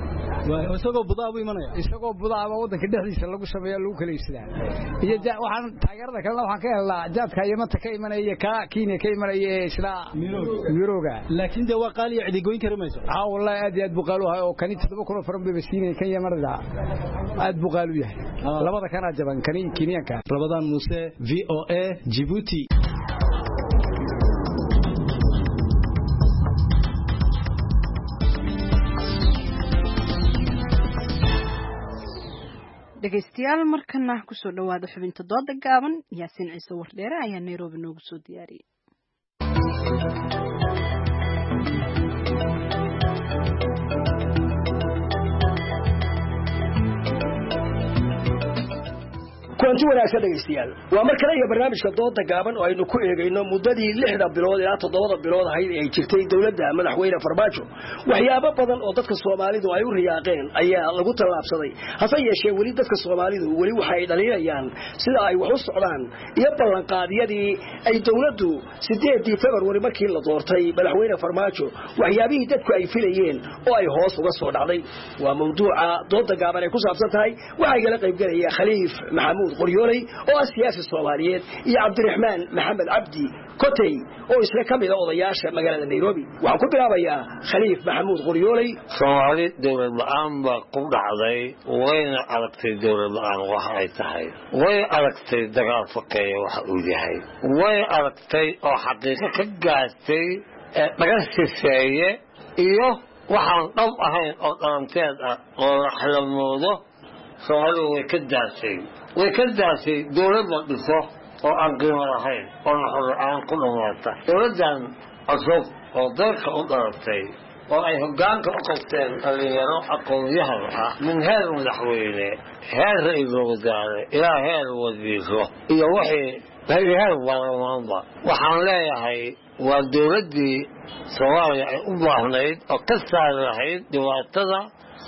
isagoo budaabo imanaya isagoo budaabo wadanka dhexdiisa lagu sameeyo lagu kala iibsadaa iyo waxaan taageerada kale waxaan ka helnaa jaadka Yemanta ka imanaya ka Kenya ka imanaya isla mirooga laakiin de waa qaali cidi goyn karamayso wallahi aad buu qaalu hayo kani 7,000 faran bay siinay kan Yemarada aad buu qaalu yahay labada kana jaban kani Kenyanka Ramadan Muse VOA Djibouti dhegeystayaal markana ku soo dhawaada xubinta dooda gaaban Yaasiin Ciise Wardheere ayaa Nairobi noogu soo diyaariyay kulanti wanaagsan dhegeystayaal waa mar kale iyo barnaamijka dooda gaaban oo aynu ku eegayno muddadii 6 bilood ilaa 7 bilood ahayd ee jirtay dawladda madaxweyne Farmaajo waxyaabo badan oo dadka Soomaalidu ay u riyaaqeen ayaa lagu tallaabsaday hase yeeshee weli dadka Soomaalidu weli waxay dhalinayaan sida ay wax u socdaan iyo ballanqaadyadii ay dawladdu 8 February markii la doortay madaxweyne Farmaajo waxyaabihii dadku ay filayeen oo ay hoos uga soo dhacday waa mawduuca dooda gaaban ee ku saabsan tahay waxa ay la qayb galaya Khaliif محمود قريولي أو السياسي الصوماليين يا عبد الرحمن محمد عبدي كوتي أو إسرائيل كامل أو ضياشة مجال نيروبي وعقوب يا خليف محمود قريولي صومالي دولة الآن بقول علي وين أردت دولة الآن وحي تحي وين أردت دقال فكي وحقودي هاي وين أردت أو حقيقة كجاتي مجلس السيئة إيوه وحن طبعا أو طنطيات أو رحل الموضوع سؤاله ويكداسي دولة مقدسة وأن قيمة لحين ونحر الآن كل مرة دولة أصف وضيق أضربتي وأي هقانك أقفتين اللي ينوع أقويها من هذا المدحوين هذا الوزارة إلى هذا الوزيفة إيا وحي هذا الوضع وحان لا يحي والدولة دي سواري الله نيد وكسر الحين دواتنا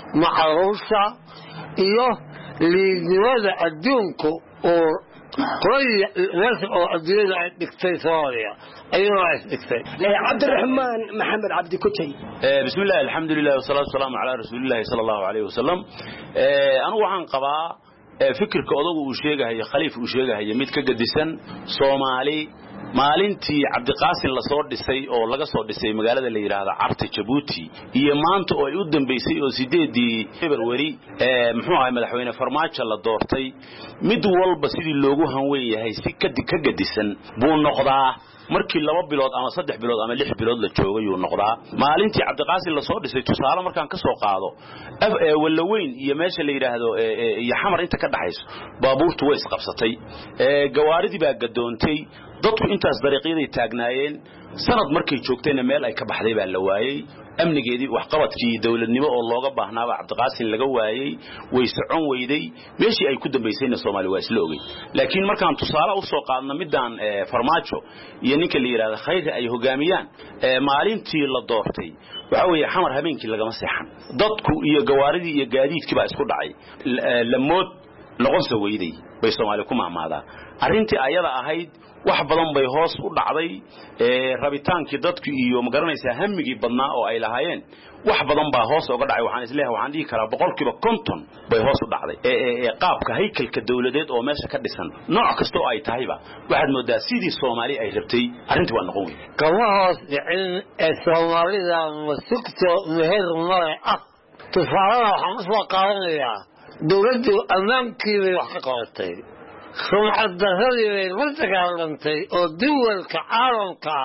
معروسة iyo liidnimada adduunku oo qoray naas oo adduunyada ay dhigtay Soomaaliya ayuu ay dhigtay عبد الرحمن محمد عبدي كوتي بسم الله الحمد لله والصلاه والسلام على رسول الله صلى الله عليه وسلم أنا waxaan qabaa fikirka odagu uu sheegahay khaliif uu sheegahay mid ka gadisan Soomaali maalintii Cabdiqaasim la soo dhisay oo laga soo dhisay magaalada la yiraahdo Carta Djibouti iyo maanta oo ay u dambeysay oo 8 February muxuu ahay madaxweyne Farmaajo la doortay mid walba sidii loogu hanweyn yahay si ka gadisan buu noqdaa markii 2 bilood ama 3 bilood ama 6 bilood la joogay uu noqdaa maalintii Cabdiqaasim la soo dhisay tusaale markaan ka soo qaado wala weyn iyo meesha la yiraahdo iyo xamar inta ka dhaxayso baabuurtu way isqabsatay gawaaridii baa gadoontay dadku intaas dariiqyada taagnaayeen sanad markay joogtayna meel ay ka baxday baa la waayay amnigeedii wax qabadkii dawladnimo oo looga baahnaaba Cabdiqaasim laga waayay way socon weyday meeshii ay ku dambeysayna Soomaali waa isla ogay laakiin markaan tusaale u soo qaadno midaan Farmaajo iyo ninka la yiraahdo Khayr ay hogaamiyaan maalintii la doortay waxa weeye xamar habeenkii lagama seexan dadku iyo gawaaridii iyo gaadiidkii baa isku dhacay lamood noqon soo weyday bay Soomaali ku maamaadaan arintii ayada ahayd wax badan bay hoos u dhacday rabitaankii dadku iyo magaranaysa hamigii badnaa oo ay lahaayeen wax badan baa hoos uga dhacay waxaan isleeyahay waxaan dhigi karaa 50% bay hoos u dhacday qaabka haykalka dawladeed oo meesha ka dhisan nooc kasto oo ay tahayba waxaad moodaa sidii Soomaali ay rabtay arintii waa noqon weyn kama hoos dhicin Soomaalida masukto meher mare tusaale waxaan soo qaadanayaa dawladdu amaankii bay wax ka qabatay سمعت ذهبي والتكالنتي ودول كعالمك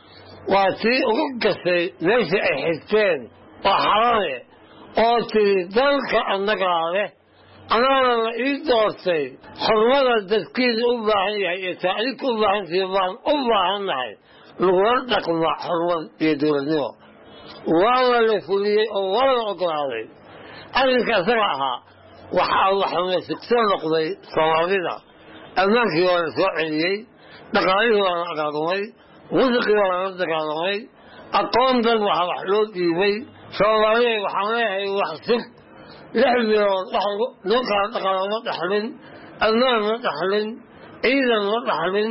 واتي وقصي ليس حسين وحرامي واتي ذلك أنك عليه أنا رئيس دورتي حرمة التسكيز أباهي يتعليك أباهي في بعض أباهي لغردك مع حرمة يدور النوع والله اللي فولي والله أقراري أنا كسرها وحاول حرمة سكسر نقضي صوابنا أماكي وانا سوعيني دقائي وانا أقاقوي وزقي وانا أقاقوي أقوم ذلك وحلود إيبي صوالي وحماهي وحسك لحبي نوكا دقائي نتحلين النار نتحلين عيدا نتحلين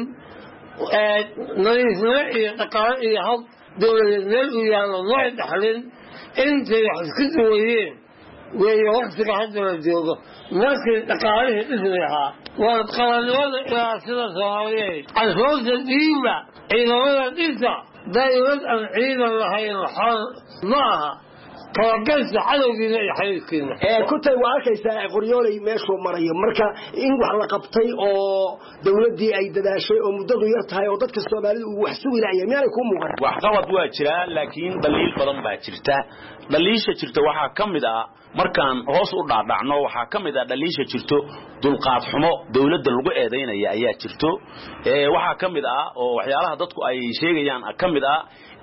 نريد نوعي دقائي حق دولة النار ويانا نوعي نتحلين انت يحسكت ويين وهي وقتك حتى الجوغة لكن دقائي اسمها والقرنوات إلى سنة صغيرة الفوز الديمة إذا ولد إنسا دائما أن عيد الله الحر معها توقفت حلو في حيثكنا كنت واركيسا قريولي ماشو مريم مركا إن وحلا قبطي أو دولدي أي دداشي أو مددو يرتهاي أو ضدك السومالي وحسوي لأيام يعني يكون مغرب وحقوت واجرا لكن دليل بدن باجرتا دليشة jirta waxa kamid ah markaan hoos u dhaadhacno waxa kamid ah daliisha jirto dulqaad xumo dawladda lagu eedeynaya ayaa jirto waxa kamid ah oo waxyaalaha dadku ay sheegayaan kamid ah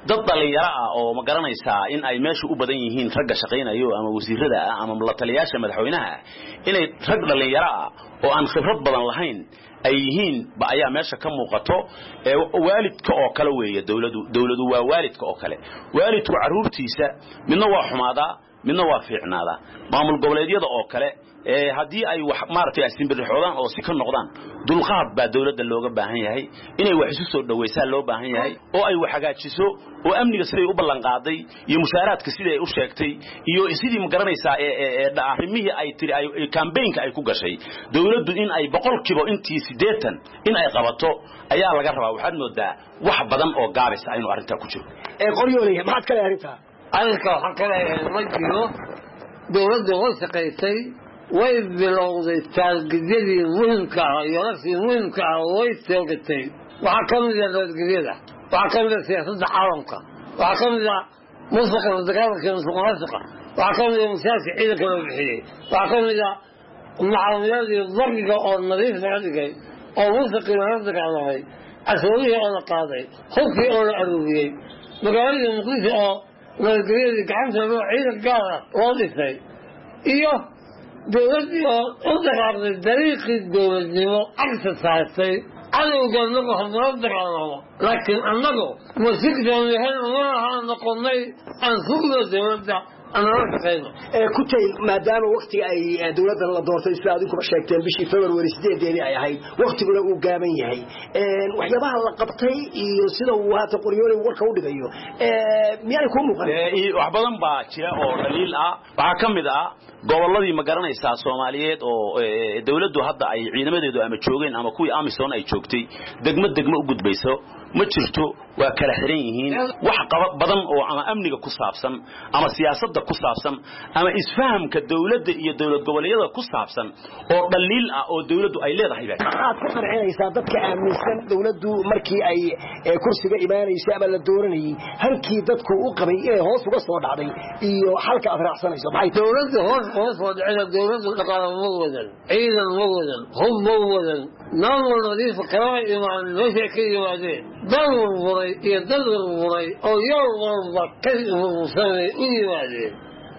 dad dhalinyaro ah oo ma garanaysaa in ay meesha u badan yihiin ragga shaqeynayo ama wasiirada ah ama la taliyaasha madaxweynaha inay rag dhalinyaro ah oo aan khibrad badan lahayn ay yihiin ba ayaa meesha ka muuqato waalidka oo kale weeye dawladu waa waalidka oo kale waalidku caruurtiisa midna waa xumaada midna waa fiicnaada maamul goboleedyada oo kale haddii ay wax maartay asimbirixoodaan oo si ka noqdaan dulqaad baa dawladda looga baahan yahay inay wax isu soo dhaweysaan loo baahan yahay oo ay wax hagaajiso oo amniga siday u ballan qaaday iyo mushaaraadka siday u sheegtay iyo sidii ma garanaysaa arrimihii ay tiri ay campaign-ka ay ku gashay dawladdu in ay boqolkiiba intii 80 in ay qabato ayaa laga rabaa waxaad moodaa wax badan oo gaabis ah inuu arrinta ku jiro qoryoolaya maxaad kale arrinta waxa kale ma jiro dawladdu way shaqaysay way bilowday taageeradii muhiimka ah iyo ragii muhiimka ah way taagatay waxa ka mid ah nabadgelyada waxa ka mid ah siyaasadda caalamka waxa ka mid ah musuqa dagaalka musuqa waxa ka mid ah musaafir ciidanka loo bixiyay waxa ka mid ah macaamiladii dargiga oo nadiif laga dhigay oo musuqi laga dagaalamay asooyihii oo la qaaday hubkii oo la aruuriyey magaaladii muqdisho oo nabadgelyadii gacanta loo ciidan gaar ah loo dhisay iyo dawladdii oo u dagaalday dariiqii dawladnimo cagsa saartay cadowga annagu hadnala dagaalamo laakiin annagu masigtaan yahay malaha noqonnay aan sugno dawladda anala shaqeyno kutay maadaama waqtiga ay dawladda la doortay sida aad kuma sheegteen bishii February 8 ay ahayd waqtiguna uu gaaban yahay waxyaabaha la qabtay iyo sida uu hata qoryoolay warka u dhigayo miyay ku muuqan wax badan baa jira oo daliil ah waxa kamid ah gobolladii ma garanaysaa Soomaaliyeed oo dawladdu hadda ay ciidamadeedu ama joogeen ama kuwii Amisom ay joogtay degmo u gudbayso ma jirto waa kala xiran yihiin wax qabad badan oo ama amniga ku saabsan ama siyaasadda ku saabsan ama isfahamka dawladda iyo dawlad goboleedyada ku saabsan oo daliil ah oo dawladdu ay leedahay aad ku qarxinaysaa dadka aaminsan dawladdu markii ay kursiga imaanaysa ama la dooranayay halkii dadku u qabay inay hoos uga soo dhacday iyo halka aad raacsanayso maxay dawladdu hoos wadacayna dawladdu dhaqaale ma wadan ciidan ma wadan hub ma wadan maamul nadiif kala imaan meesha ka yimaadeen dawr waray iyo dadwar waray oo yool walba ka muusanay u yimaadeen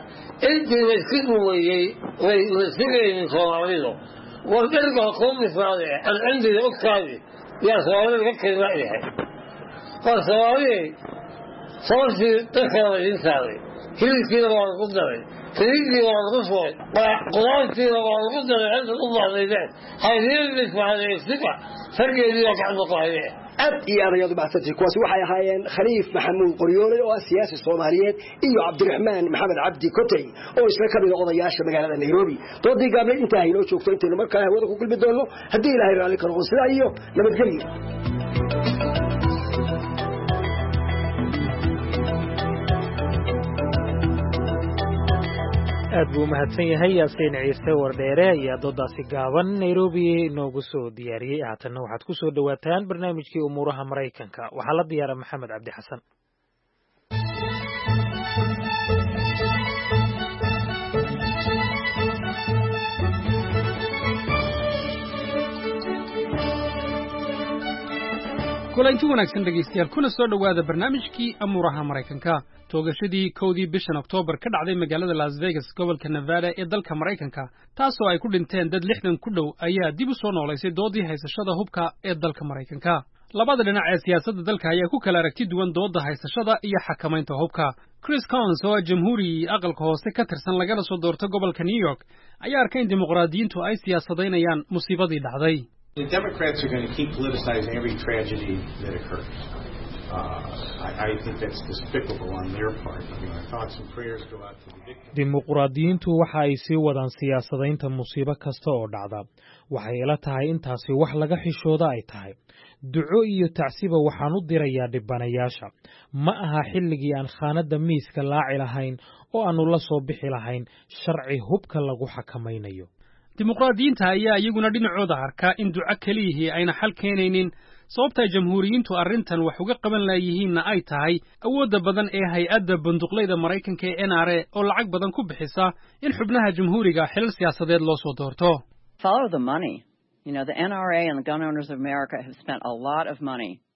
intii la isku duwayey way nasigeyn Soomaalidu waddanka ku misaade aan cindida u kaadi yaa Soomaalidu ka kala yahay Soomaalidu sababtii dadka insaanay hilibkii waa ku daray hilibkii waa ku soo qudaartii waa ku daray inta u baahdeen hay'adii misfaadey sika sargeedii ka noqday aad iyo aad baxsatay kuwaas waxay ahaayeen Khaliif Maxamuud Qoryoolay oo siyaasi Soomaaliyeed iyo Cabdiraxmaan Maxamed Cabdi Kotay oo isla ka mid ah odayaasha magaalada Nairobi doodii gaabay inta ay noo joogto inta markaa hawada ku kulmi doono hadii Ilaahay raali ka noqdo sida iyo nabadgelyo aad buu mahadsan yahay Yaasiin Ciise Wardheere ayaa doodaasi gaaban Nairobi inoogu soo diyaariyay haatan waxaad ku soo dhawaataan barnaamijkii umuuraha Mareykanka waxaa la diyaaray Maxamed Cabdi Xasan kulanti wanaagsan dhegeystayaal kuna soo dhawaada barnaamijkii amuuraha Mareykanka toogashadii 1 bishan October ka dhacday magaalada Las Vegas gobolka Nevada ee dalka Mareykanka taasoo ay ku dhinteen dad 60 ku dhow ayaa dib u soo noolaysay doodii haysashada hubka ee dalka Mareykanka labada dhinac ee siyaasadda dalka ayaa ku kala aragti duwan doodda haysashada iyo xakamaynta hubka Chris Coons oo jamhuuri aqalka hoose ka tirsan lagana soo doortay gobolka New York ayaa arkay in dimuqraadiyiintu ay siyaasadeynayaan musiibadii dhacday The Democrats are going to keep politicizing every tragedy that occurs. I think that's despicable on their part. I mean, our thoughts and prayers go out to the victims. Dimuqraadiyiintu waxa ay sii wadaan siyaasadaynta musiibo kasta oo dhacda. Waxay ila tahay intaasi wax laga xishooda ay tahay. Duco iyo tacsiba waxaan u dirayaa dhibanayaasha. Ma aha xilligii aan khaanada miiska laaci lahayn oo aanu la soo bixi lahayn sharci hubka lagu xakamaynayo. dimuqraadiyiinta ayaa iyaguna dhinacooda arka in duco keliyihii ayna xal keenaynin sababta jamhuuriyiintu arrintan wax uga qaban laayihiinna ay tahay awoodda badan ee hay-adda banduqlayda Mareykanka ee NRA oo lacag badan ku bixisa in xubnaha jamhuuriga xilal siyaasadeed loo soo doorto. Follow the money. You know, the NRA and the Gun Owners of America have spent a lot of money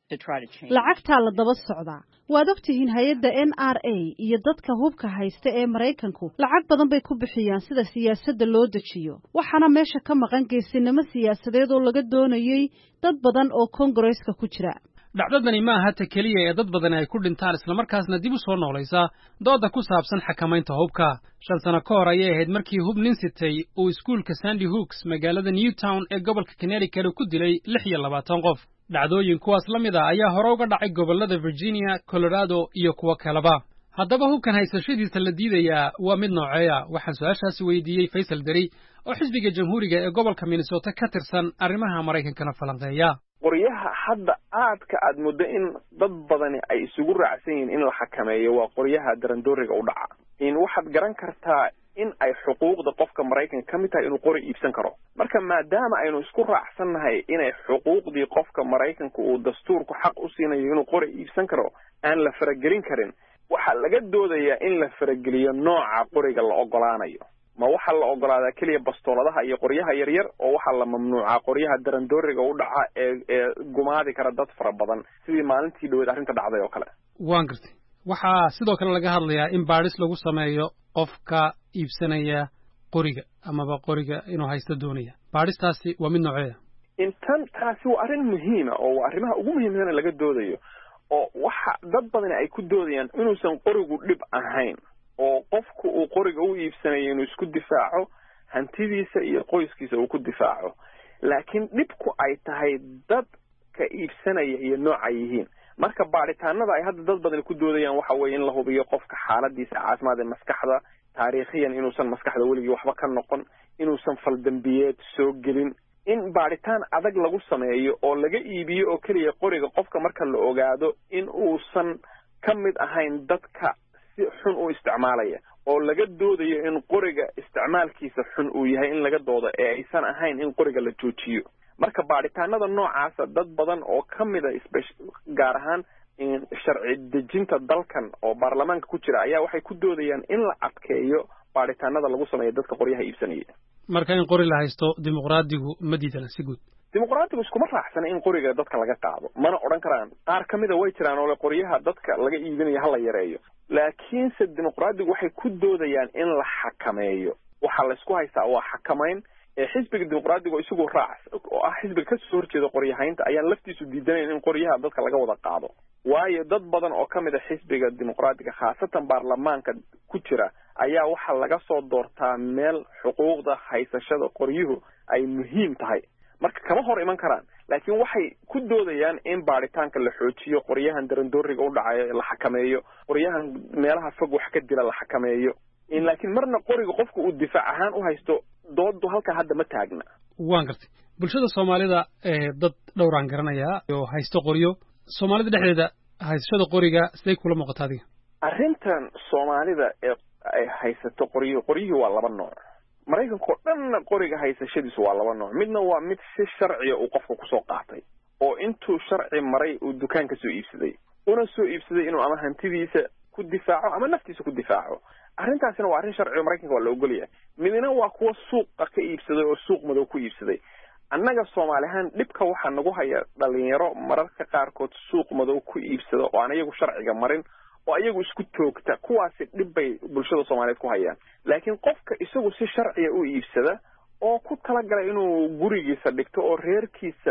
lacagtaa la daba socdaa waad ogtihiin hay-adda NRA iyo dadka hubka haysta ee Maraykanku lacag badan bay ku bixiyaan sida siyaasadda loo dejiyo waxaana meesha ka maqan geesinimo siyaasadeed oo laga doonayay dad badan oo Congress-ka ku jira dhacdadani ma aha ta kaliya ee dad badan ay ku dhintaan isla markaasna dib u soo noolaysa dooda ku saabsan xakamaynta hubka 5 sano ka hor ayay ahayd markii hub nin sitay uu iskuulka Sandy Hooks magaalada Newtown ee gobolka Connecticut ku dilay 26 qof dhacdooyin kuwaas la mid ah ayaa hore uga dhacay gobolada Virginia, Colorado iyo kuwa kaleba haddaba hubkan haysashadiisa la diidayaa waa mid nooceeya waxaan su'aashaasi weydiiyey Faisal Dari oo xisbiga jamhuuriga ee gobolka Minnesota ka tirsan arrimaha Maraykankana falanqeeya qoryaha hadda aad muddo in dad badani ay isugu raacsan yihiin in la xakameeyo waa qoryaha darandooriga u dhaca in waxaad garan kartaa in ay xuquuqda qofka Maraykanka ka mid tahay inuu qori iibsan karo marka maadaama aynu isku raacsannahay inay xuquuqdii qofka Maraykanka uu dastuurku xaq u siinayo inuu qori iibsan karo aan la faragelin karin waxa laga doodayaa in la farageliyo nooca qoriga la ogolaanayo ma waxa la ogolaadaa kaliya bastooladaha iyo qoryaha yaryar oo waxa la mamnuuca qoryaha darandooriga u dhaca ee gumaadi kara dad fara badan sidii maalintii dhaweed arrinta dhacday oo kale waan gartay waxa sidoo kale laga hadlayaa in baadhis lagu sameeyo qofka iibsanaya qoriga amaba qoriga inuu haysto doonaya baadhistaasi waa mid nooceeya taasi waa arrin muhiima oo waa arrimaha ugu muhiimsan ee laga doodayo oo waxa dad badan ay ku doodayaan inuusan qorigu dhib ahayn oo qofku uu qoriga u iibsanayo inuu isku difaaco hantidiisa iyo qoyskiisa uu ku difaaco laakiin dhibku ay tahay dadka iibsanaya iyo nooca yihiin marka baaritaanada ay hadda dad badan ku doodayaan waxa weeye in la hubiyo qofka xaaladiisa caafimaad ee maskaxda taariikhiyan inuusan maskaxda weligii waxba ka noqon inuusan faldambiyeed soo gelin in baaritaan adag lagu sameeyo oo laga iibiyo oo kaliya qoriga qofka marka la ogaado in uusan ka mid ahayn dadka si xun u isticmaalaya oo laga doodayo in qoriga isticmaalkiisa xun uu yahay in laga doodo ee aysan ahayn in qoriga la joojiyo marka baaritaanada noocaas dad badan oo kamida gaar ahaan sharci dejinta dalkan oo baarlamaanka ku jira ayaa waxay ku doodayaan in la adkeeyo baaritaanada lagu sameeyo dadka qoryaha iibsanaya marka in qori la haysto dimuqraadigu ma diidana si guud dimuqraadigu iskuma raacsana in qoriga dadka laga qaado mana odhan karaan qaar kamida way jiraan oo qoryaha dadka laga iibinayo hala yareeyo laakiinse dimuqraadigu waxay ku doodayaan in la xakameeyo waxa la isku haystaa waa xakamayn xisbiga dimuqraadiga isagu raac oo ah xisbiga ka soo horjeeda qoryahaynta ayaan laftiisu diidanayn in qoryaha dadka laga wada qaado waayo dad badan oo kamid ah xisbiga dimuqraadiga khaasatan baarlamaanka ku jira ayaa waxa laga soo doortaa meel xuquuqda haysashada qoryuhu ay muhiim tahay marka kama hor iman karaan laakiin waxay ku doodayaan in baaritaanka la xoojiyo qoryahan darandooriga u dhacayo la xakameeyo qoryahan meelaha fog wax ka dila la xakameeyo laakiin marna qoriga qofku uu difaac ahaan u haysto doodu halka hadda ma taagna waan gartay bulshada Soomaalida dad dhowraan garanaya oo haysto qoryo Soomaalida dhexdeeda haysashada qoriga sidee kula muuqataa adiga arrintan Soomaalida ay haysato qoryihi waa laba nooc Maraykanka oo dhan qoriga haysashadiisu waa laba nooc midna waa mid si sharci ah uu qofku ku soo qaatay oo intuu sharci maray uu dukaanka soo iibsaday inuu ama hantidiisa ku difaaco ama naftiisa ku difaaco arrintaasina waa arrin sharci Maraykanka waa la ogol yahay midna waa kuwa suuqa ka iibsaday oo suuq madow ku iibsaday annaga Soomaalihan dhibka waxa nagu haya dhalinyaro mararka qaarkood suuq madow ku iibsado oo aan iyagu sharciga marin oo ayagu isku toogta kuwaasi dhib bay bulshada Soomaaliyeed ku hayaan laakiin qofka isagu si sharci ah u iibsada oo ku talagalay inuu gurigiisa dhigto oo reerkiisa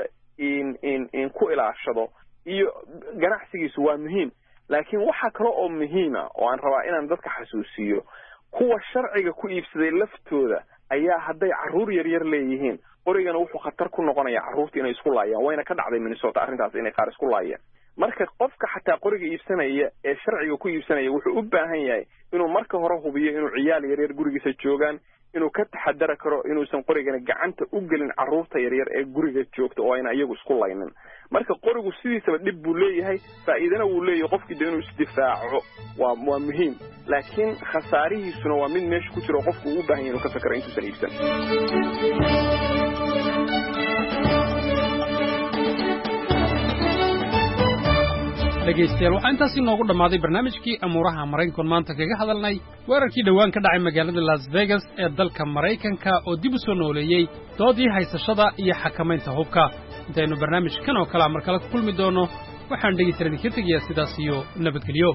in ku ilaashado iyo ganacsigiisu waa muhiim laakiin waxa kale oo muhiim ah oo aan rabaa inaan dadka xasuusiyo kuwa sharciga ku iibsaday laftooda ayaa hadday caruur yar yar leeyihiin qorigana wuxuu khatar ku noqonayaa caruurta inay isku laayaan wayna ka dhacday Minnesota arrintaas inay qaar isku laayaan marka qofka xataa qoriga iibsanaya ee sharciga ku iibsanaya wuxuu u baahan yahay inuu marka hore hubiyo inuu ciyaal yar yar gurigiisa joogaan inuu ka taxadar karo inuusan qorigana gacanta u gelin caruurta yar yar ee guriga joogta oo ayna iyagu isku laynin marka qorigu sidiisaba dhib buu leeyahay faa'iidana wuu leeyahay qofkii inuu isdifaaco waa muhiim laakiin khasaarihiisuna waa mid meesha ku jira qofku u baahan yahay inuu ka fakaro intuusan iibsan dhegaystayaal waxaa intaasi noogu dhammaaday barnaamijkii amuuraha Maraykanka maanta kaga hadalnay weerarkii dhawaan ka dhacay magaalada Las Vegas ee dalka Maraykanka oo dib u soo nooleeyay doodii haysashada iyo xakamaynta hubka intaynu barnaamijkan oo kale mar kale ku kulmi doono waxaan dhegaystayaal idinka tegayaa sidaas iyo nabadgelyo.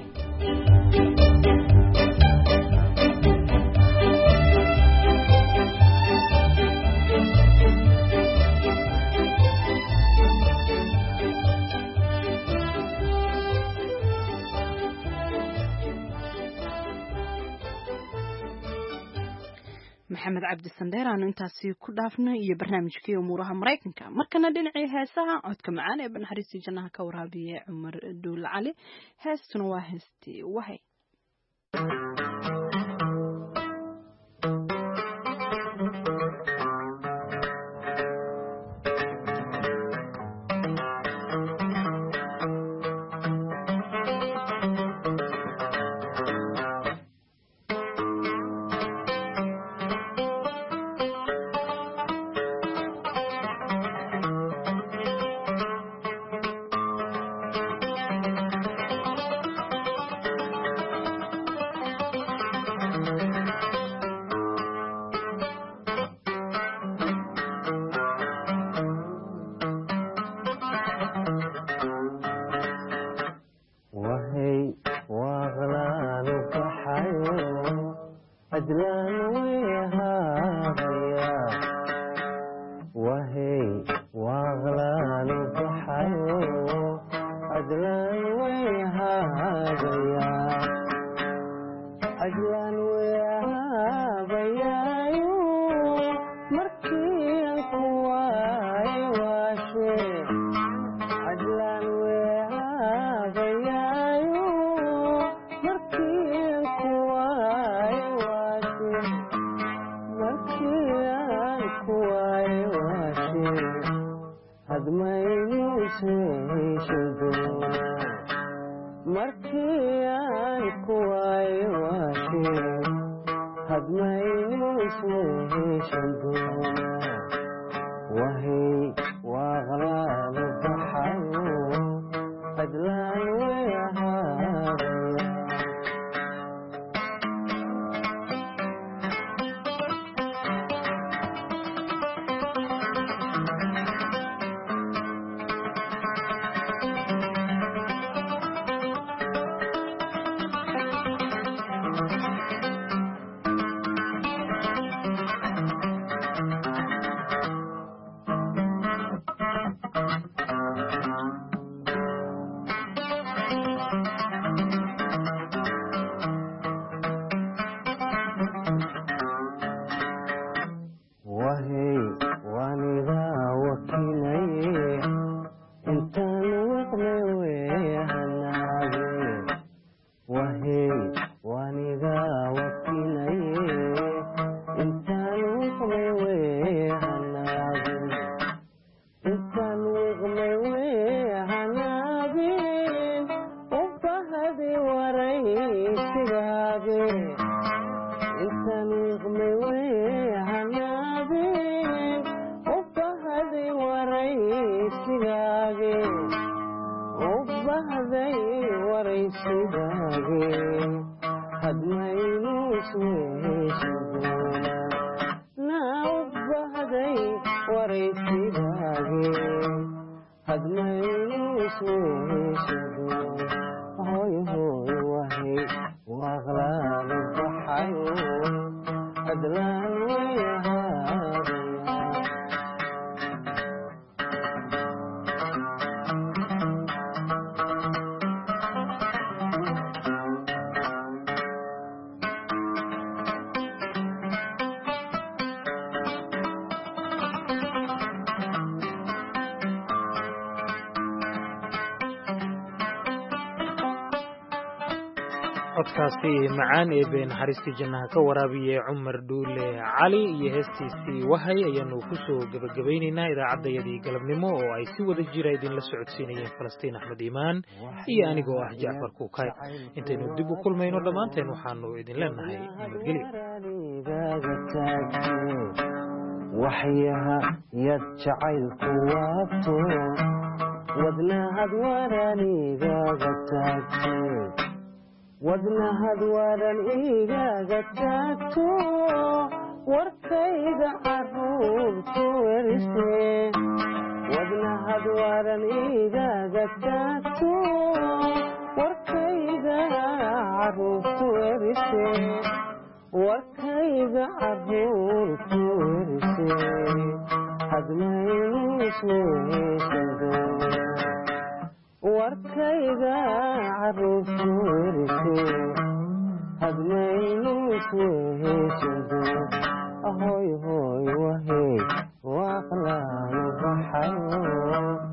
maxamed cabdi sandheer aanu intaasi ku dhaafno iyo barnaamijkii umuuraha maraykanka. markana dhinacii heesaha codka macaan ee banaxariistii jannaha ka waraabiye cumar duul cali. heestuna waa heestii wahay. codkaasi macaan ee been xariistii jannaha ka waraabiye cumar duule cali iyo heestiisii wahay ayaanu ku soo gabagabaynaynaa idaacaddayadii galabnimo oo ay si wada jira idinla socodsiinayeen falastiin axmed iimaan iyo anigoo ah jacfar kuukay. intaynu dib u kulmayno dhammaanteen waxaanu idin leenahay nabadgelyo. waxyaha yad jacaylku waabto wadnahad waranigaga taagtay wadnahad waran igaga taagto warkayga caruurtu werise wadnahad waran igaga taagto caruurtu warkayga caruurtu erise warkayga caruurtu erise hadmaynu isweeshado warkayga caruurtu erise hadmaynu isweeshado ahoy hoy wahey waaqlaanu baxayo